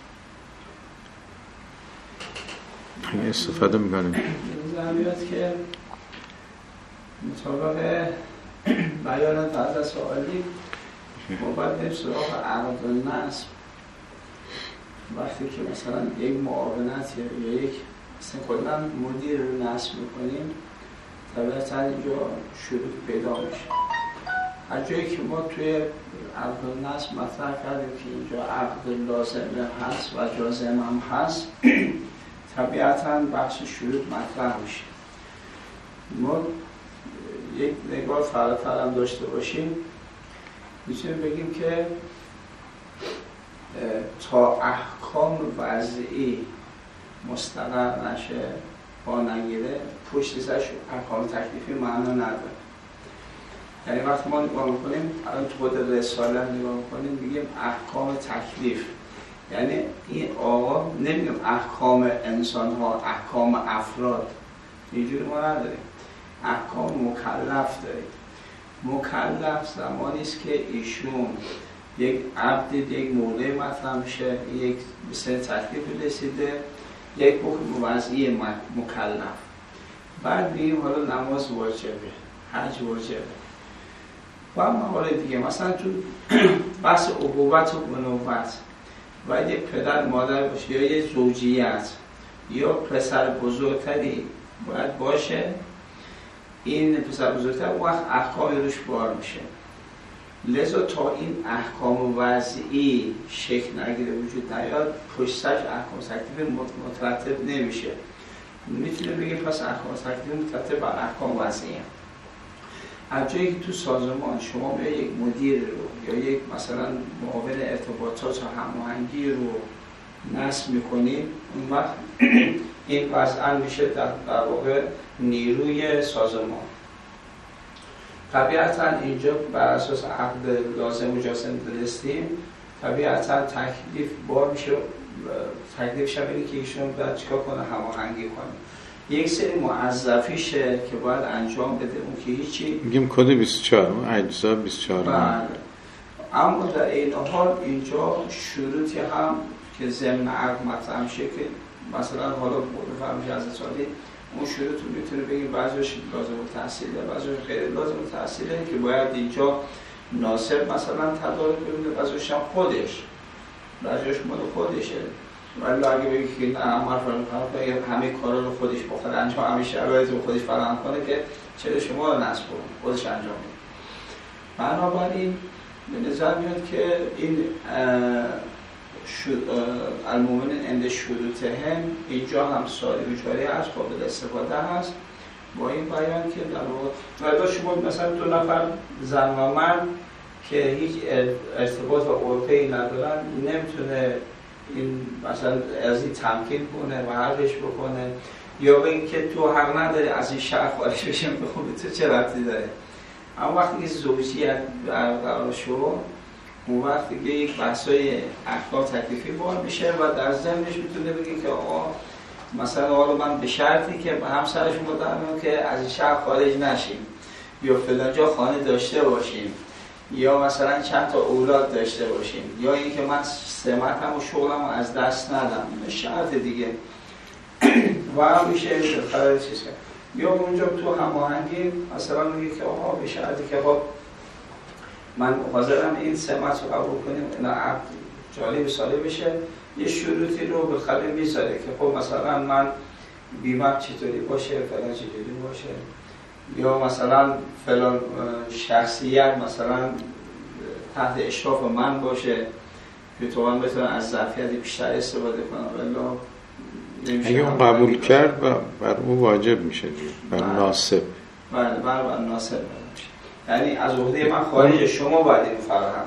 Speaker 1: این استفاده میکنیم.
Speaker 3: زمینیت که مطابق بیان تعداد سوالی ما باید بریم سراغ عقد و نصب. وقتی که مثلا یک معاونت یا یک مثلا کلا مدیر رو نصب میکنیم، طبیعتا اینجا شروط پیدا میشه. از جایی که ما توی عقد و نصب مطرح کردیم که اینجا عقد لازمه هست و جازم هم هست، طبیعتا بخش شروط مطرح میشه. ما یک نگاه فراتر هم داشته باشیم، میتونیم بگیم که تا احکام وضعی مستقر نشه، با نگیره، پشت سرش احکام تکلیفی معنا نداره. یعنی وقتی ما نگاه میکنیم، الان تو خود رساله نگاه میکنیم، میگیم احکام تکلیف. یعنی این آقا نمیگیم احکام انسان ها، احکام افراد، اینجوری ما نداریم. احکام مکلف داریم. مکلف زمانی است که ایشون یک عبد یک موضع مطرح میشه، یک مثل تکلیف رسیده، یک حکم وضعی مکلف. بعد میگیم حالا نماز واجبه، حج واجبه و موارد دیگه. مثلا تو بحث ابوت و بنوت باید یک پدر مادر باشه، یا یک زوجیت، یا پسر بزرگتری باید باشه. این پسر بزرگتر وقت احکام روش بار میشه. لذا تا این احکام وضعی شکل نگیره، وجود نیاد، پشت سرش احکام تکلیفی مترتب نمیشه. میتونه بگه پس احکام تکلیفی مترتب بر احکام وضعی هم. از جایی که تو سازمان شما به یک مدیر رو یا یک مثلا معاون ارتباطات و هماهنگی رو نصب میکنید، اون وقت این وضعا میشه در واقع نیروی سازمان. طبیعتا اینجا بر اساس عقد لازم و جازم دونستیم، طبیعتا تکلیف بار میشه. تکلیف شبیه که ایشون باید چیکار کنه؟ هماهنگی کنه. یک سری موظفیشه که باید انجام بده، اون که هیچی.
Speaker 1: میگیم کد 24 اون اجزا 24.
Speaker 3: بله. اما در این حال اینجا شروطی هم که ضمن عقد مطرح میشه که مثلا حالا بفرمایید از سالی اون شروط رو میتونه بگیم بعضیش لازم التحصیله، بعضیش غیر لازم التحصیله که باید اینجا ناصب مثلا تدارک ببینه، بعضیش هم خودش، بعضیش مال خودشه. ولی اگه بگی که نه عمر فرام همه کارا رو خودش بخواد انجام، همه شرایط رو خودش فراهم کنه، که چرا شما رو نصب کنه، خودش انجام میده. بنابراین به نظر میاد که این المؤمنین عند شروطهم اینجا هم ساری و جاری هست، قابل استفاده هست با این بیان که در واقع شما مثلا دو نفر زن و مرد که هیچ ارتباط و عرفه‌ای ندارن، نمیتونه این مثلا از این تمکین کنه و حرفش بکنه، یا بگه که تو حق نداری از این شهر خارج بشیم، بخون تو چه ربطی داره. اما وقتی که زوجیت برقرار شد، اون وقت دیگه یک بحثای احکام تکلیفی بار میشه و در ضمنش میتونه بگه که آقا مثلا حالا من به شرطی که به همسرش مدام که از این شهر خارج نشیم، یا فلان جا خانه داشته باشیم، یا مثلا چند تا اولاد داشته باشیم، یا اینکه من سمتم و شغلم رو از دست ندم، شرط دیگه و هم میشه خرد چیز کرد. یا اونجا تو هماهنگی مثلا میگه که آقا به شرطی که خب من حاضرم این سمت رو قبول کنیم، اینا عقد جاری به ساله بشه، یه شروطی رو بالخبر میذاره که خب مثلا من بیمه چطوری باشه، فلان چطوری باشه، یا مثلا فلان شخصیت مثلا تحت اشراف من باشه که تو من بتونم از ظرفیت بیشتر استفاده کنم. ولی
Speaker 1: اگه اون قبول کرد بر او واجب میشه بر ناسب.
Speaker 3: بله بر ناسب میشه، یعنی از عهده من خارج، شما باید اینو فراهم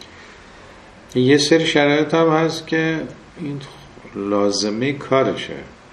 Speaker 3: کنید.
Speaker 1: یه سری شرایط هم هست که این لازمه کارشه،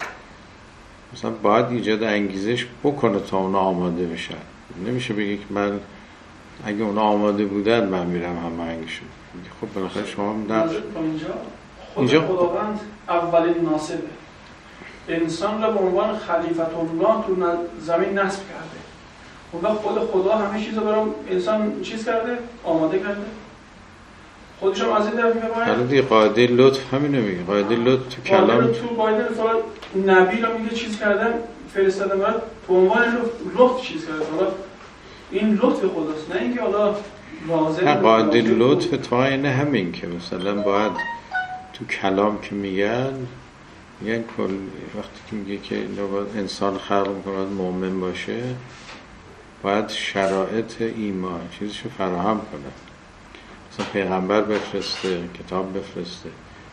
Speaker 1: مثلا باید ایجاد انگیزش بکنه تا اونا آماده بشن. نمیشه بگی که من اگه اونا آماده بودن من میرم هماهنگشون. خب بالاخره شما هم نقش
Speaker 2: اینجا خداوند اولین ناصبه، انسان را به عنوان خلیفت الله تو زمین نصب کرده. اون وقت خود خدا همه چیز رو برام انسان چیز کرده، آماده کرده، خودش هم از این طرف میفرماید.
Speaker 1: حالا دیگه قاعده لطف همینو میگه، قاعده لطف تو کلام
Speaker 2: تو قاعده فقط نبی رو میگه چیز کردن، فرستادن برات به عنوان لطف چیز کرده. فقط این لطف خداست، نه اینکه حالا لازم.
Speaker 1: قاعده لطف تو اینه همین که مثلا باید تو کلام که میگن کل وقتی که میگه که باید انسان خلق میکنه باید مؤمن باشه، باید شرایط ایمان چیزشو فراهم کنه، مثلا پیغمبر بفرسته، کتاب بفرسته،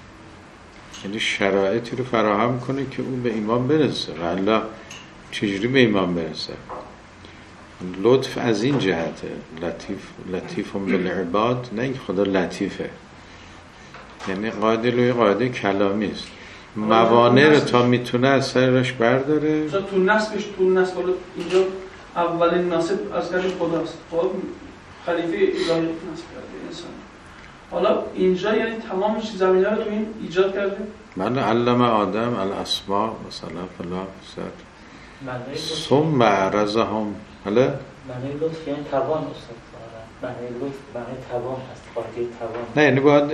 Speaker 1: یعنی شرایطی رو فراهم کنه که اون به ایمان برسه. و الله چجوری به ایمان برسه؟ لطف از این جهته، لطیف بالعباد، نه اینکه خدا لطیفه، یعنی قاعده کلامی است، موانع رو تا میتونه از سرش برداره.
Speaker 2: مثلا تو نسب اینجا اولین ناسب از طریق خداست، خب خلیفه الهی نسب کرده انسان. حالا اینجا یعنی تمام زمینه رو تو این ایجاد کرده.
Speaker 1: من علم آدم الاسماء مثلا فلا فسد ثم عرضهم. حالا
Speaker 4: معنی لطف یعنی توان استاد، معنی لطف معنی توان هست، قاعده توان.
Speaker 1: نه یعنی باید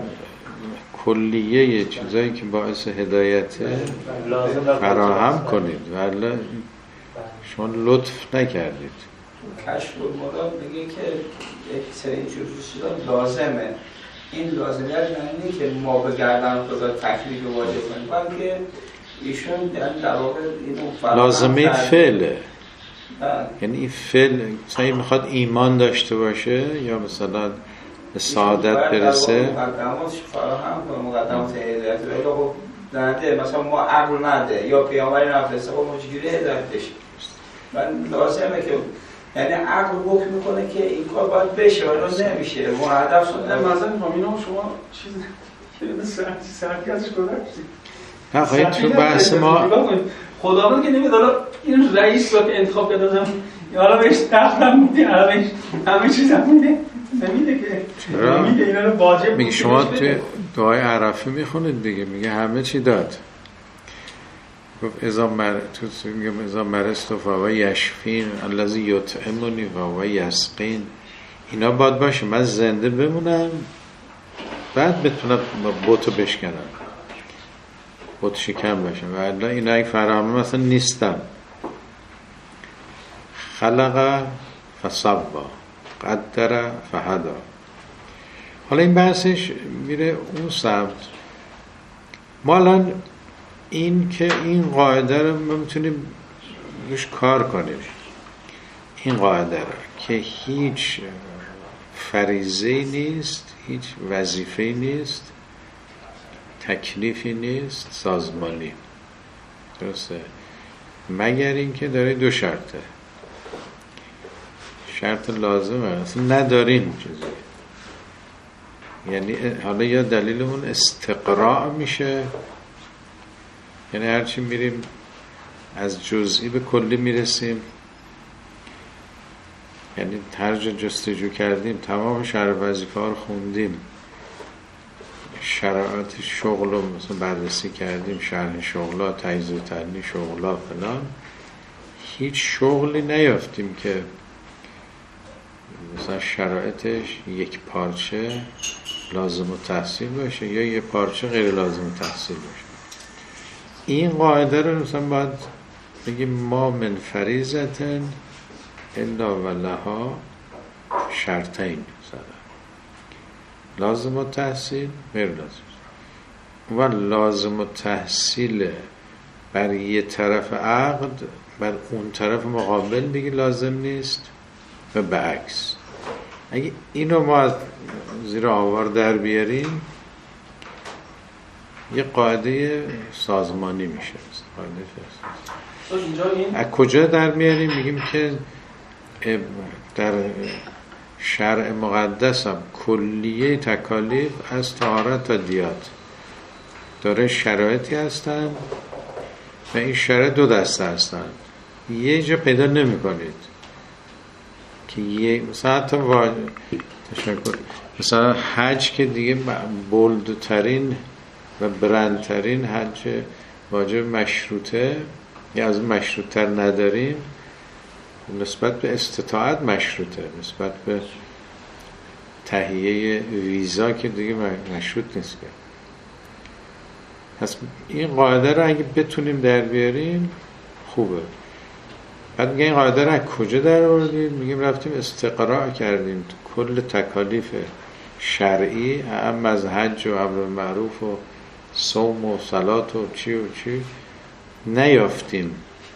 Speaker 1: کلیه چیزایی که باعث هدایت فراهم کنید، ولی شما لطف نکردید.
Speaker 3: کشف المراد میگه که یک سری اینجور چیزا لازمه. این لازمیت یعنی که ما به گردن خدا تکلیف واجب کنیم، بلکه ایشون در واقع اینو
Speaker 1: لازمه فعله. یعنی این فعل مثلا میخواد ایمان داشته باشه یا مثلا به سعادت برسه،
Speaker 3: مقدماتش فراهم کنه، مقدمات هدایت. ولی خب نده، مثلا ما عقل نده یا پیامبری نفرسته، خب ما چجوری هدایت بشیم؟ من لازمه که یعنی عقل حکم میکنه که این کار باید بشه ولی نمیشه. هدف شده
Speaker 2: مثلا فامینا شما چیز سرکی ازش گذاشتید.
Speaker 1: نه خواهید تو بحث ما
Speaker 2: خداوند که نمیده این رئیس رو که انتخاب کرده حالا بهش تخت میده، حالا بهش همه چیز میده، نمیده که نمیده اینا رو واجب
Speaker 1: میگه. شما توی دعای عرفه میخونید دیگه، میگه همه چی داد. گفت ازا مرست و یشفین الذی یطعمنی و یسقین. اینا باید باشه، من زنده بمونم بعد بتونم بوتو بشکنم، بوت شکم باشه، و الا اینا اگه فراهمه مثلا نیستم. خلق فصبا قدر فهدا. حالا این بحثش میره اون سمت. ما الان این که این قاعده رو ما میتونیم روش کار کنیم، این قاعده رو که هیچ فریضه‌ای نیست، هیچ وظیفه‌ای نیست، تکلیفی نیست سازمانی، درسته؟ مگر اینکه داره دو شرطه. شرط لازمه اصلا نداریم چیزی، یعنی حالا یا دلیلمون استقراء میشه، یعنی هرچی میریم از جزئی به کلی میرسیم، یعنی هر جا جستجو کردیم تمام شرح وظیفه ها رو خوندیم، شرایط شغل رو مثلا بررسی کردیم، شرح شغلا، تجزیه و تحلیل شغلا فلان، هیچ شغلی نیافتیم که مثلا شرایطش یک پارچه لازم التحصیل باشه یا یک پارچه غیر لازم التحصیل باشه. این قاعده رو مثلا باید بگیم ما من فریضتن الا ولها شرطین، لازم التحصیل غیر لازم، و لازم التحصیل بر یه طرف عقد بر اون طرف مقابل دیگه لازم نیست و بعکس. اگه اینو ما از زیر آوار در بیاریم یه قاعده سازمانی میشه. قاعده
Speaker 2: اینجا
Speaker 1: از کجا در میاریم؟ میگیم که در شرع مقدس هم کلیه تکالیف از طهارت تا دیات داره شرایطی هستن و این شرایط دو دسته هستن. یه جا پیدا نمی کنید که یه مثلا حتی تشکر مثلا حج که دیگه بولدترین و برندترین حج واجب مشروطه یا از مشروطتر نداریم، نسبت به استطاعت مشروطه، نسبت به تهیه ویزا که دیگه مشروط نیست. که پس این قاعده رو اگه بتونیم در بیاریم خوبه. بعد میگه این قاعده رو از کجا در آوردیم؟ میگیم رفتیم استقراء کردیم کل تکالیف شرعی، اما از حج و امر معروف و صوم و صلات و چی و چی نیافتیم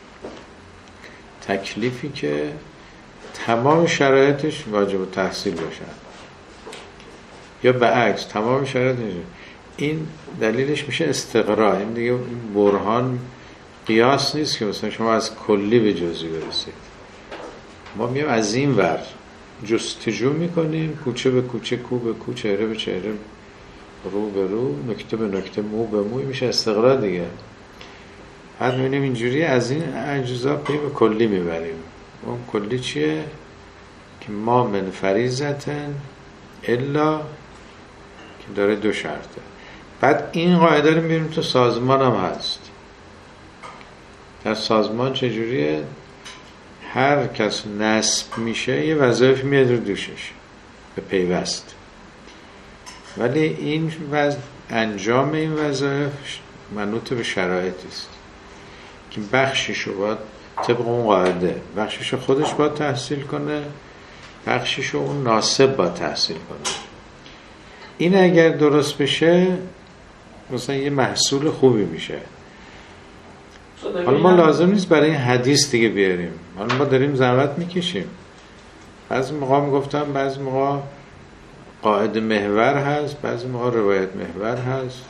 Speaker 1: تکلیفی که تمام شرایطش واجب تحصیل باشن، یا به عکس تمام شرایطش. این دلیلش میشه استقراء. این دیگه برهان قیاس نیست که مثلا شما از کلی به جزئی برسید. ما میام از این ور جستجو میکنیم، کوچه به کوچه، کو به کو، چهره به چهره، رو به رو، نکته به نکته، مو به مو، میشه استقراء دیگه. بعد میبینیم اینجوری از این اجزا پی به کلی میبریم. اون کلی چیه؟ که ما من فریضتن الا که داره دو شرطه. بعد این قاعده رو میبینیم تو سازمان هم هست. در سازمان چجوریه؟ هر کس نصب میشه یه وظایف میاد رو دوشش به پیوست، ولی این انجام این وظایف منوط به شرایطی است که بخشیشو باید طبق اون قاعده، بخشیشو خودش باید تحصیل کنه، بخشیشو اون ناسب باید تحصیل کنه. این اگر درست بشه مثلا یه محصول خوبی میشه. حالا ما لازم نیست برای این حدیث دیگه بیاریم، حالا ما داریم زحمت میکشیم. بعضی موقع میگفتم بعضی موقع قاعده محور هست، بعضی موقع روایت محور هست.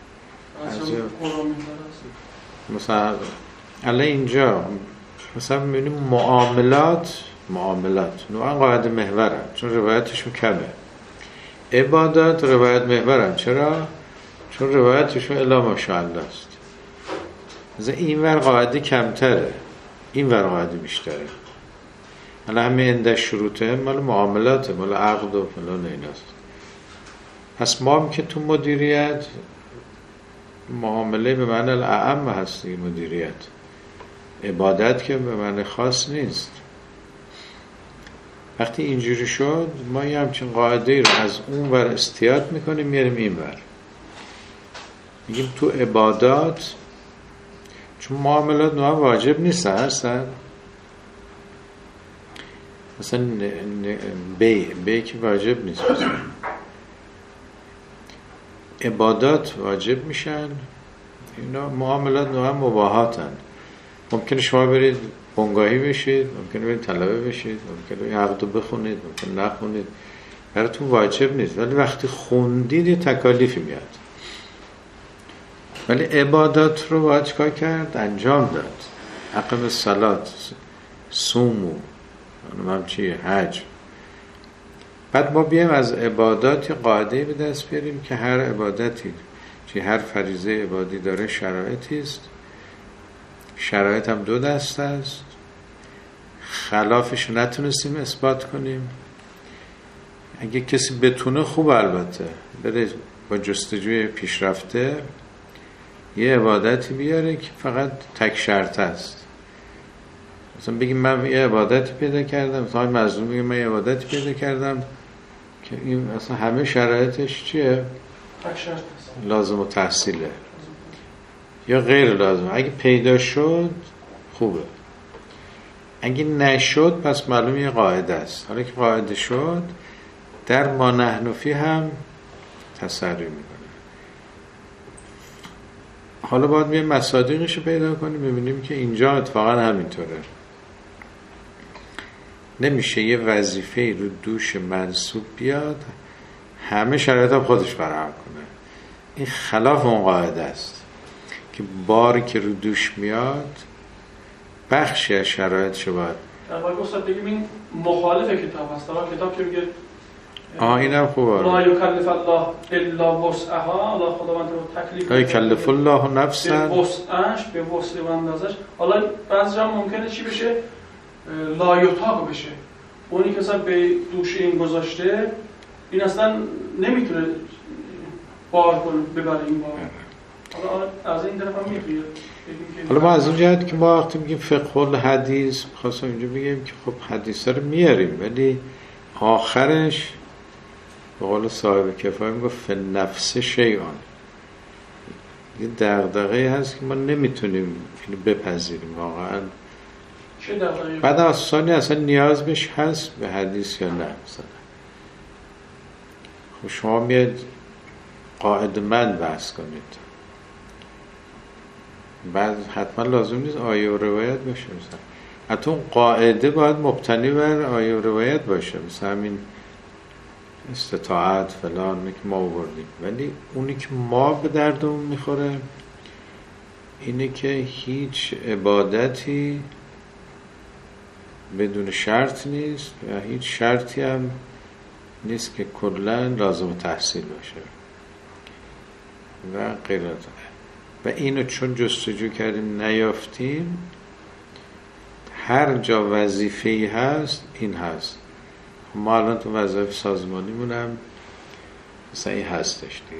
Speaker 1: مثلا الان اینجا مثلا میبینیم معاملات نوعا قاعده محورن چون روایتشون کمه. عبادات روایت محورن. چرا؟ چون روایتشون الا ماشاءالله است. مثلا این ور قاعده کمتره، این ور قاعده بیشتره. الان همه انده شروطه مال معاملاته، مال عقد و فلان ایناست. پس ما هم که تو مدیریت معامله به معنی الاعم هستی، مدیریت عبادت که به معنی خاص نیست. وقتی اینجوری شد ما یه همچین قاعده رو از اون ور استیاد میکنیم میاریم این ور، میگیم تو عبادات چون معاملات نوعا واجب نیستن هستن، مثلا بی که واجب نیست، مثلا عبادات واجب میشن، اینا معاملات نوعا مباحاتن. ممکنه شما برید بنگاهی بشید، ممکنه برید طلبه بشید، ممکنه عقدو بخونید، ممکنه نخونید، براتون واجب نیست، ولی وقتی خوندید یه تکالیفی میاد. ولی عبادات رو باید چکار کرد؟ انجام داد. اقم صلات، صومو، چیه؟ حج. بعد ما بیایم از عبادات قاعده به دست بیاریم که هر عبادتی چی هر فریضه عبادی داره شرایطی است. شرایط هم دو دسته است. خلافش نتونستیم اثبات کنیم. اگه کسی بتونه خوب، البته بره با جستجوی پیشرفته یه عبادتی بیاره که فقط تک شرط است. مثلا بگیم من یه عبادتی پیدا کردم، مثلا مظلوم بگیم من یه عبادتی پیدا کردم که این مثلا همه شرایطش چیه؟
Speaker 2: تک شرط است،
Speaker 1: لازم و تحصیله یا غیر لازم. اگه پیدا شد خوبه، اگه نشد پس معلوم یه قاعده است. حالا که قاعده شد در ما نحنفی هم تسری میکنه. حالا باید یه مصادیقش رو پیدا کنیم، ببینیم که اینجا اتفاقا همینطوره. نمیشه یه وظیفه رو دوش منصوب بیاد همه شرایط هم خودش فراهم کنه. این خلاف اون قاعده است که باری که رو دوش میاد بخشی از شرایطش باید
Speaker 2: در واقع استاد بگیم این مخالف کتاب هست. کتاب که میگه
Speaker 1: اینم خوبه
Speaker 2: لا یکلف الله الا وسعها، الله خداوند رو تکلیف
Speaker 1: لا یکلف الله نفسا
Speaker 2: به وسعش، به وسع و اندازش. حالا بعضی جا ممکنه چی بشه؟ لا یطاق بشه. اونی که اصلا به دوش این گذاشته این اصلا نمیتونه بار کنه ببره این بار. حالا از این طرف هم میخواد
Speaker 1: حالا ما از اون جهت که ما وقتی میگیم فقه الحدیث خواستم اینجا بگیم که خب حدیث رو میاریم ولی آخرش به قول صاحب کفایه میگه فنفس شیئان، یه دغدغه‌ای هست که ما نمیتونیم اینو بپذیریم واقعا.
Speaker 2: چه دغدغه‌ای؟
Speaker 1: بعد آسانی اصلا نیاز بهش هست به حدیث یا نه. مثلا خب شما میاد قاعده مند بحث کنید، بعد حتما لازم نیست آیه و روایت باشه. مثلا حتی اون قاعده باید مبتنی بر آیه و روایت باشه، مثلا همین استطاعت فلان که ما آوردیم. ولی اونی که ما به دردمون میخوره اینه که هیچ عبادتی بدون شرط نیست و هیچ شرطی هم نیست که کلا لازم تحصیل باشه و غیره. و اینو چون جستجو کردیم نیافتیم، هر جا وظیفه‌ای هست این هست. ما الان تو وظایف سازمانیمون هم مثلا این هستش دیگه.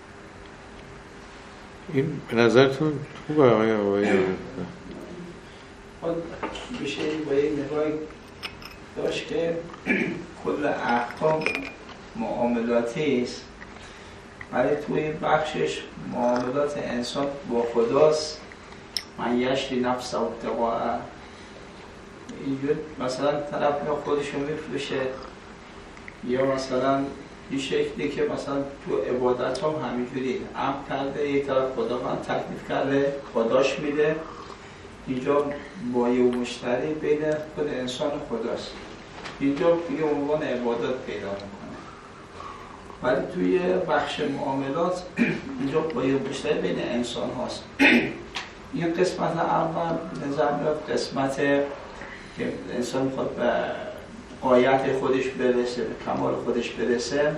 Speaker 1: این به نظرتون خوبه آقای
Speaker 3: میشه با یک نگاهی داشت که کل احکام معاملاتی است، ولی توی بخشش معاملات انسان با خداست. من یشری نفس و ابتقاء، اینجور مثلا طرف خودشو میفروشه، یا مثلا این شکلی که مثلا تو عبادت هم همینجوری امر کرده، یک طرف خداوند تکلیف کرده خداش میده، اینجا بایع و مشتری بین خود انسان و خداست، اینجا یه عنوان عبادت پیدا میکنه. ولی توی بخش معاملات اینجا بایع و مشتری بین انسان هاست. این قسمت اول نظر میاد قسمت که انسان میخواد به غایت خودش برسه، به کمال خودش برسه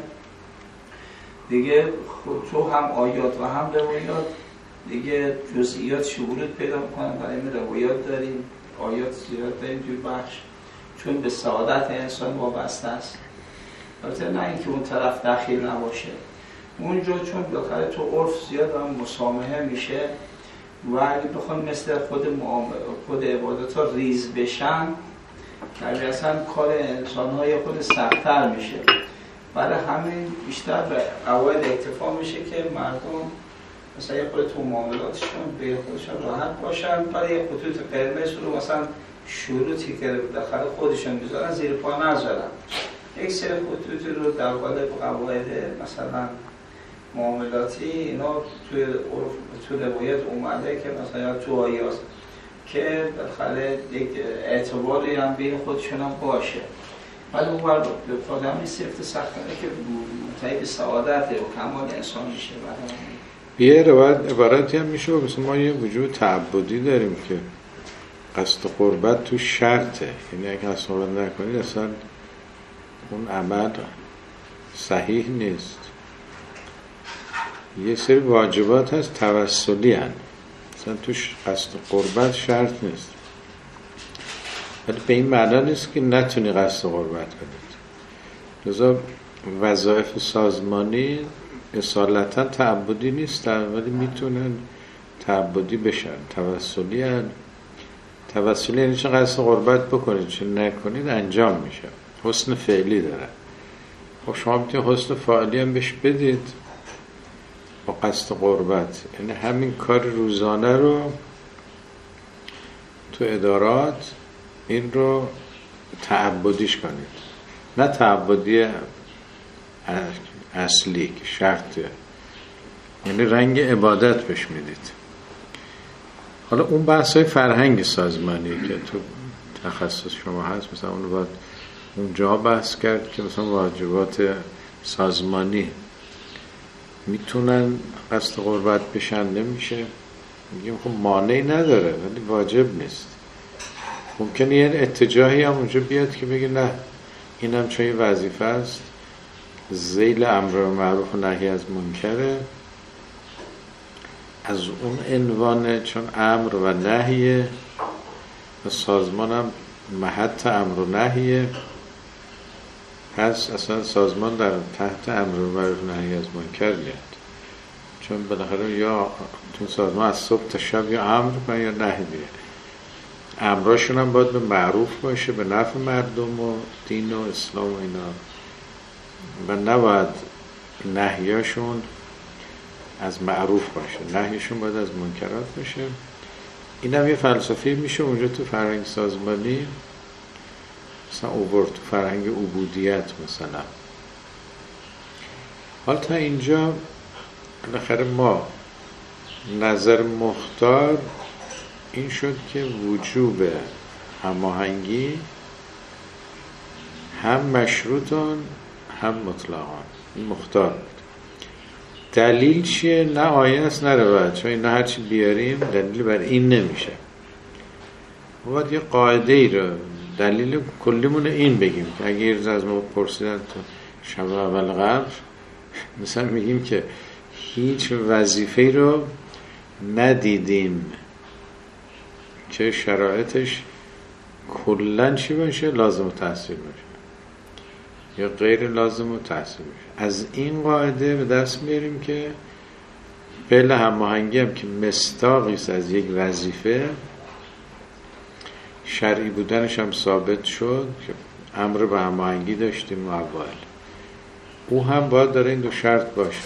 Speaker 3: دیگه. تو هم آیات و هم روایات دیگه جزئیات شهودت پیدا میکنن. برای این روایات داریم، آیات زیاد داریم توی بخش، چون به سعادت انسان وابسته است. البته نه اینکه اون طرف دخیل نباشه، اونجا چون بالاخره تو عرف زیاد هم مسامحه میشه و اگه بخوان مثل خود عبادت ها ریز بشن اصلا کار انسان‌های خود سخت‌تر میشه. برای همین بیشتر به قواعد اکتفا میشه که مردم مثلا یه خود تو معاملاتشون به خودشون راحت باشن، برای یه خطوط قرمز رو مثلا شروطی که داخل خودشون میذارن زیر پا نذارن. یک سری خطوطی رو در قالب قواعد مثلا معاملاتی اینا توی عرف تو روایت اومده که مثلا تو آیات که بالاخره یک اعتباری هم بین خودشون هم باشه، ولی اون بر آدم این صرف سختانه که منتهی به سعادت و کمال انسان میشه.
Speaker 1: یه عبارتی هم میشه مثلا ما یه وجود تعبدی داریم که قصد قربت تو شرطه، یعنی اگه قصد قربت نکنید اصلا اون عمل صحیح نیست. یه سری واجبات هست توسلی هست، مثلا توش قصد قربت شرط نیست، ولی به این معنا نیست که نتونی قصد قربت کنید. لذا وظایف سازمانی اصالتا تعبدی نیستن ولی میتونن تعبدی بشن، توسلی هست. توسلی یعنی چه قصد قربت بکنید چه نکنید انجام میشه، حسن فعلی داره. خب شما میتونید حسن فعلی هم بهش بدید با قصد قربت، یعنی همین کار روزانه رو تو ادارات این رو تعبدیش کنید، نه تعبدی اصلی که شرطه، یعنی رنگ عبادت بهش میدید. حالا اون بحثای فرهنگ سازمانی که تو تخصص شما هست مثلا اون رو باید اونجا بحث کرد که مثلا واجبات سازمانی میتونن قصد قربت بشن نمیشه، میگیم خب مانعی نداره ولی واجب نیست. ممکنه یه اتجاهی هم اونجا بیاد که بگه نه اینم چون یه وظیفه است ذیل امر معروف و نهی از منکره، از اون عنوان چون امر و نهیه و سازمان هم محط امر و نهیه، پس اصلا سازمان در تحت امر و معروف و نهی از منکر میاد، چون بالاخره یا تو سازمان از صبح تا شب یا امر کنه یا نهی میره. امراشون هم باید به معروف باشه، به نفع مردم و دین و اسلام و اینا، و نباید نهیاشون از معروف باشه، نهیشون باید از منکرات باشه. این هم یه فلسفه میشه اونجا تو فرهنگ سازمانی مثلا اوورد، تو فرهنگ عبودیت مثلا. حالا تا اینجا بالاخره ما نظر مختار این شد که وجوب هماهنگی هم مشروطان هم مطلقان، این مختار بود. دلیل چیه؟ نه آیه است نه روایت، چون اینا هرچی بیاریم دلیل بر این نمیشه. باید یه قاعده ای رو دلیل کلیمون این بگیم که اگه از ما پرسیدن تو شب اول قبر مثلا میگیم که هیچ وظیفه‌ای رو ندیدیم که شرایطش کلن چی باشه؟ لازم و تحصیل باشه یا غیر لازم و تحصیل باشه. از این قاعده به دست میاریم که فعل هماهنگی هم که مصداقی است از یک وظیفه، شرعی بودنش هم ثابت شد که امر به هماهنگی داشتیم و اول او هم باید داره این دو شرط باشه.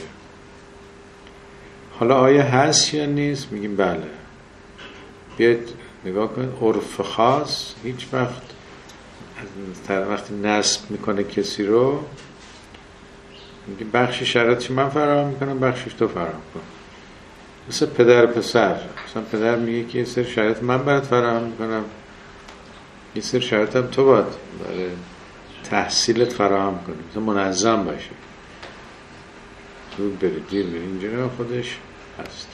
Speaker 1: حالا آیا هست یا نیست؟ میگیم بله. بیاید نگاه کنید، عرف خاص هیچ وقتی نصب میکنه کسی رو میگه بخشی شرایطش من فراهم میکنم بخشش تو فراهم کن. مثل پدر پسر، مثلا پدر میگه که یه سری شرایط من برات فراهم میکنم یه سری شرایط هم تو باید برای تحصیلت فراهم کنی، مثلا منظم باشه، زود بری دیر بری، اینجوری خودش هست.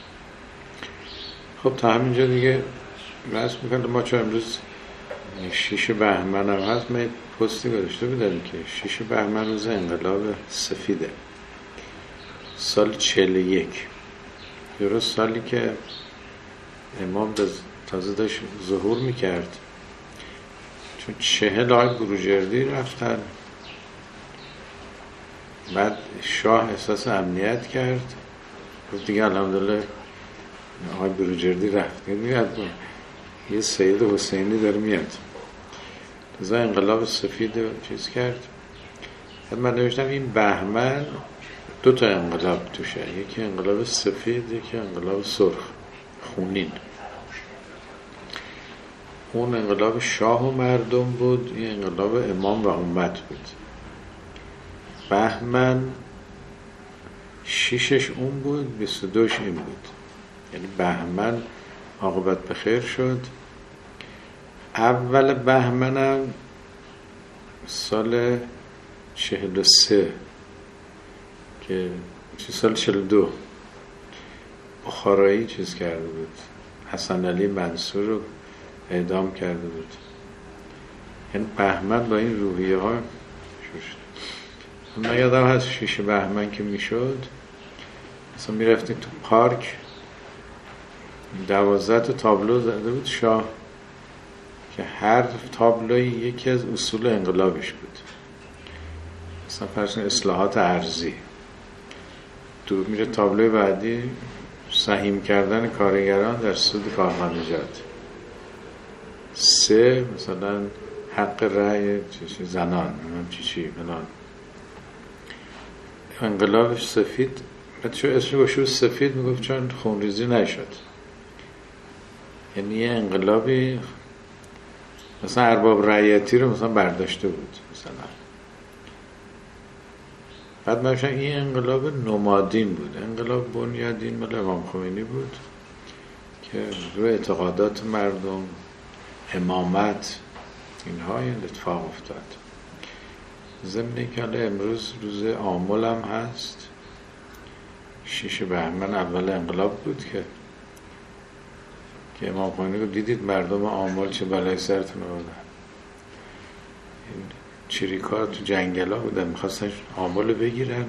Speaker 1: خب تا همینجا دیگه رسم میکنم. ما چون امروز 6 بهمن هم هست، من پستی گذاشته بودم که 6 بهمن روز انقلاب سفیده، سال 41، درست سالی که امام تازه داشت ظهور میکرد، چون 40 آقای بروجردی رفتن، بعد شاه احساس امنیت کرد، دیگه الحمدلله آقای بروجردی رفت، یه سید حسینی داره میاد، تازه انقلاب سفید چیز کرد. من نوشتم این بهمن 2 تا انقلاب توشه، یکی انقلاب سفید یکی انقلاب سرخ خونین. اون انقلاب شاه و مردم بود، این انقلاب امام و امت بود. بهمن 6 اون بود، 22 این بود، یعنی بهمن عاقبت بخیر شد. اول بهمنم سال 43 که سال 42 بخارایی چیز کرده بود، حسن علی منصور رو اعدام کرده بود. یعنی بهمن با این روحیه ها شد. من یادم هست 6 بهمن که میشد مثلا میرفتیم تو پارک، 12 تا تابلو زده بود شاه که هر تابلوی یکی از اصول انقلابش بود. مثلا فرض اصلاحات ارضی، تو میره تابلوی بعدی سهیم کردن کارگران در سود کارخانجات، 3 مثلا حق رأی زنان، چی فلان. انقلابش سفید، چون اسمش شد سفید میگفت چون خونریزی نشد، یعنی یه انقلابی مثلا ارباب رعیتی رو مثلا برداشته بود مثلا. بعد مثلا این انقلاب نمادین بود، انقلاب بنیادین مال امام خمینی بود که روی اعتقادات مردم، امامت، اینها این اتفاق افتاد. ضمن که امروز روز آمل هم هست، 6 بهمن اول انقلاب بود که امام خمینی رو دیدید مردم آمل چه بلای سرتون آوردن. این چریکا تو جنگلا بودن میخواستن آمل رو بگیرن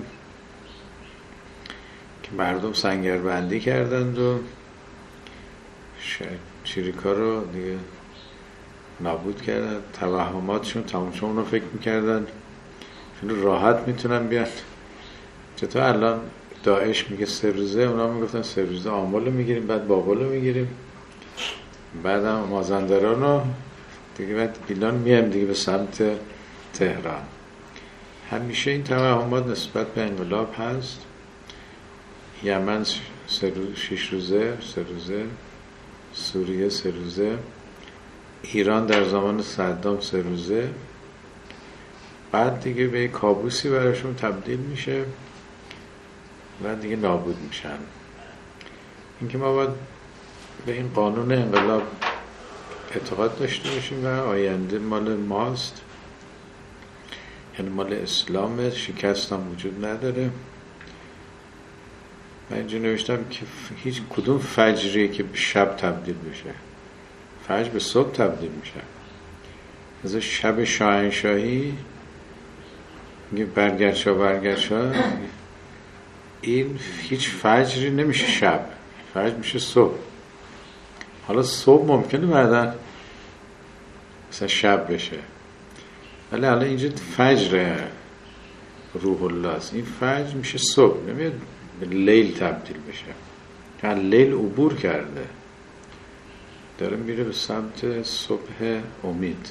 Speaker 1: که مردم سنگربندی کردند و چریکا رو دیگه نابود کردن. توهماتشون تمام شد. اونو فکر میکردن خیلی راحت میتونن بیان. چطور الان داعش میگه 3 روزه، اونا میگفتن 3 روزه آمل رو میگیریم، بعد بابل رو میگیریم، بعد هم مازندران رو دیگه، بعد گیلان میایم دیگه به سمت تهران. همیشه این توهمات نسبت به انقلاب هست. یمن 6 روزه، 3 روزه، سوریه 3 روزه، ایران در زمان صدام 3 روزه، بعد دیگه به کابوسی براشون تبدیل میشه و دیگه نابود میشن. اینکه ما باید به این قانون انقلاب اعتقاد داشته باشیم و آینده مال ماست، یعنی مال اسلام، شکست هم وجود نداره. من اینجا نوشتم که هیچ کدوم فجری که به شب تبدیل بشه، فجر به صبح تبدیل میشه. از شب شاهنشاهی میگه برگرشا، این هیچ فجری نمیشه شب، فجر میشه صبح. حالا صبح ممکنه بعدا مثلا شب بشه، ولی حالا اینجا فجر روح الله است، این فجر میشه صبح، نمیاد به لیل تبدیل بشه. چون لیل عبور کرده، داره میره به سمت صبح امید.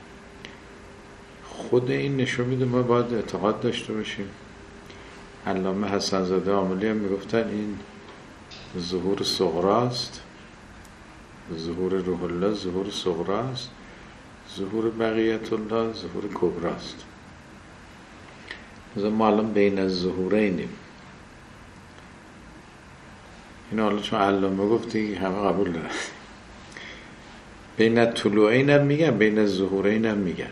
Speaker 1: خود این نشون میده ما باید اعتقاد داشته باشیم. علامه حسن زاده آملی هم میگفتن این ظهور صغراست، ظهور روح الله ظهور صغراست، ظهور بقیت الله ظهور کبراست. ما الان بین الظهورینیم. این حالا چون علامه گفتی همه قبول دارن. بین الطلوعین هم میگن، بین الظهورین هم میگن.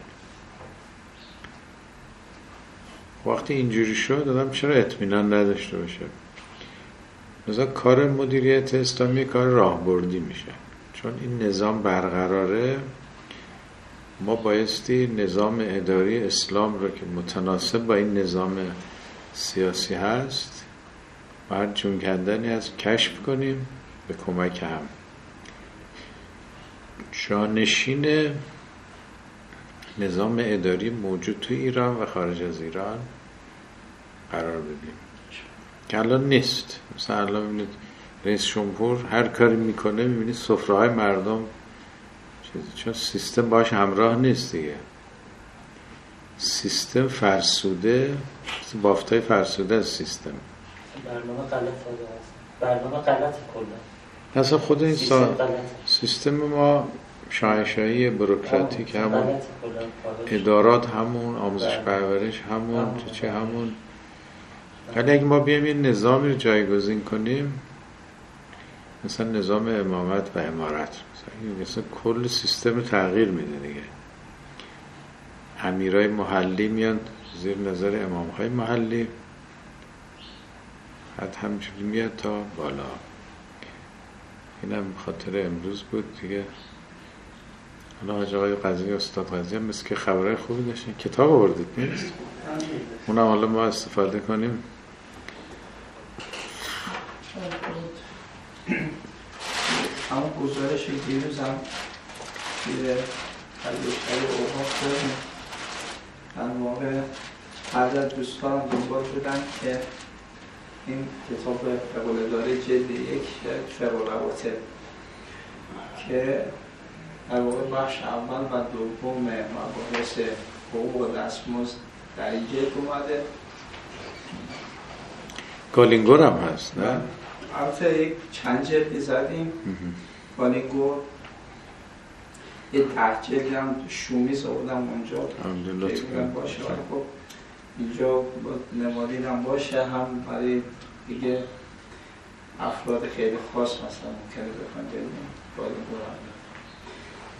Speaker 1: وقتی اینجوری شد آدم چرا اطمینان نداشته باشه؟ مثلا کار مدیریت اسلامی کار راهبردی میشه. چون این نظام برقراره، ما بایستی نظام اداری اسلام رو که متناسب با این نظام سیاسی هست باید جون کندنی از کشف کنیم به کمک هم. جانشین نظام اداری موجود تو ایران و خارج از ایران قرار بدیم که الان نیست. مثلا الان ببینید رئیس جمهور هر کاری میکنه میبینید سفره‌های مردم چون سیستم باش همراه نیست دیگه. سیستم فرسوده، بافتای فرسوده از سیستم.
Speaker 4: برنامه غلط داده است. برنامه غلط کلا.
Speaker 1: اصلا خود این سیستم ما شاهنشاهی بروکراتیک همون، ادارات همون، آموزش پرورش همون، چه همون. ولی اگه ما بیایم یه نظامی رو جایگزین کنیم، مثلا نظام امامت و امارت، مثلا کل سیستم تغییر میده دیگه. امیرای محلی میان زیر نظر امامهای محلی، حد همچنین میاد تا بالا. اینم خاطر امروز بود دیگه. حالا حاج آقای قاضی، استاد قاضی هم مثل که خبرهای خوبی داشتین، کتاب آوردید نیست؟ اونم حالا ما استفاده کنیم.
Speaker 3: اما گزارش دیروز هم توی تلوشتری اوها خوردیم. در واقع بعد از دوستان دنبال بودن که این کتاب فقه داره جلد 1 فقه رواتب که در واقع بخش اول و دوم مباحث حقوق و دستمزد در این جلد اومده.
Speaker 1: گالینگور هم هست نه؟
Speaker 3: البته چند جلدی زدیم. گالینگور یه تحجیلی هم شومی ساختم اونجا که باشه. خب اینجا نمادین هم باشه، هم برای دیگه افراد خیلی خاص مثلا ممکنه بخوان ببینیم. گالینگور هم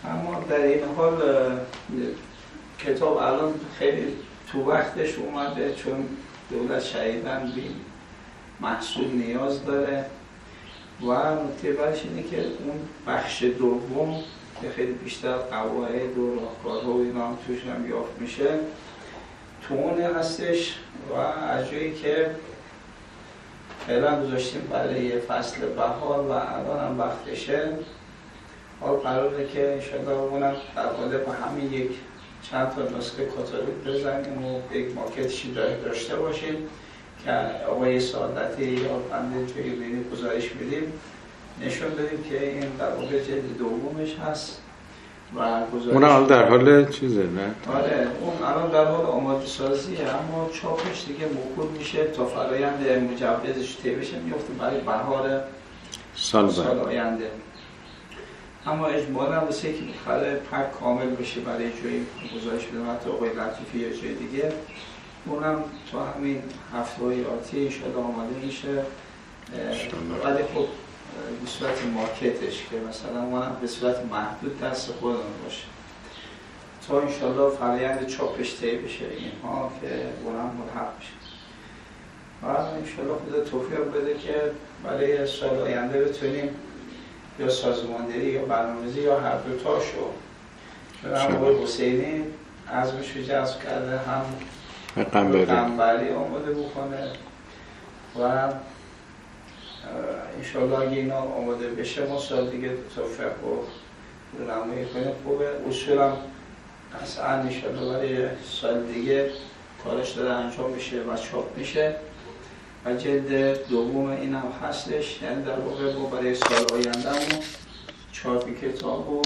Speaker 3: اما در این حال کتاب الان خیلی تو وقتش اومده، چون دولت شدیداً به محصول نیاز داره و نکته برش اینه که اون بخش دوم که خیلی بیشتر قواعد و راهکارها و اینا هم توش هم یافت میشه تو اون هستش و از جایی که فعلا گذاشتیم برای فصل بهار و الان هم وقتشه، حال قراره که انشاءالله اونم در قالب همین یک چند تا نسخه کاتالوگ بزنیم و یک ماکتشی داشته باشیم که آقای سعادتی یا بنده توی بینی گزارش میدیم نشون بدیم که این در واقع جلد دومش هست و گزارش
Speaker 1: اون حال در حال چیزه نه؟
Speaker 3: آره اون الان در حال آماده سازیه، اما چاپش دیگه موکول میشه تا فرایند مجوزش طی بشه، میفته برای بهار سال آینده. اما اجمالا واسه که بخره پک کامل بشه برای جایی گزارش بدیم حتی آقای لطیفی یا جای دیگه، اونم تا همین هفته‌های آتی انشاءالله آماده میشه. ولی خب به صورت مارکتش که مثلا اونم به صورت محدود دست خودمون باشه تا انشاءالله فرآیند چاپش طی بشه اینها که اونم ملحق بشه و انشاءالله خدا توفیق بده که برای سال آینده بتونیم یا سازماندهی یا برنامه‌ریزی یا هر دو تاشو، چون هم آقای حسینی عزمش رو جذب کرده هم قنبری آماده بکنه و انشاءالله اگه اینا آماده بشه ما سال دیگه توفیق و برنامه‌ای کنیم خوبه. اصولا قطعا انشاءالله برای سال دیگه کارش داره انجام میشه و چاپ میشه و جلد دوم این هم هستش، یعنی در واقع ما برای سال آیندهمون چاپ کتاب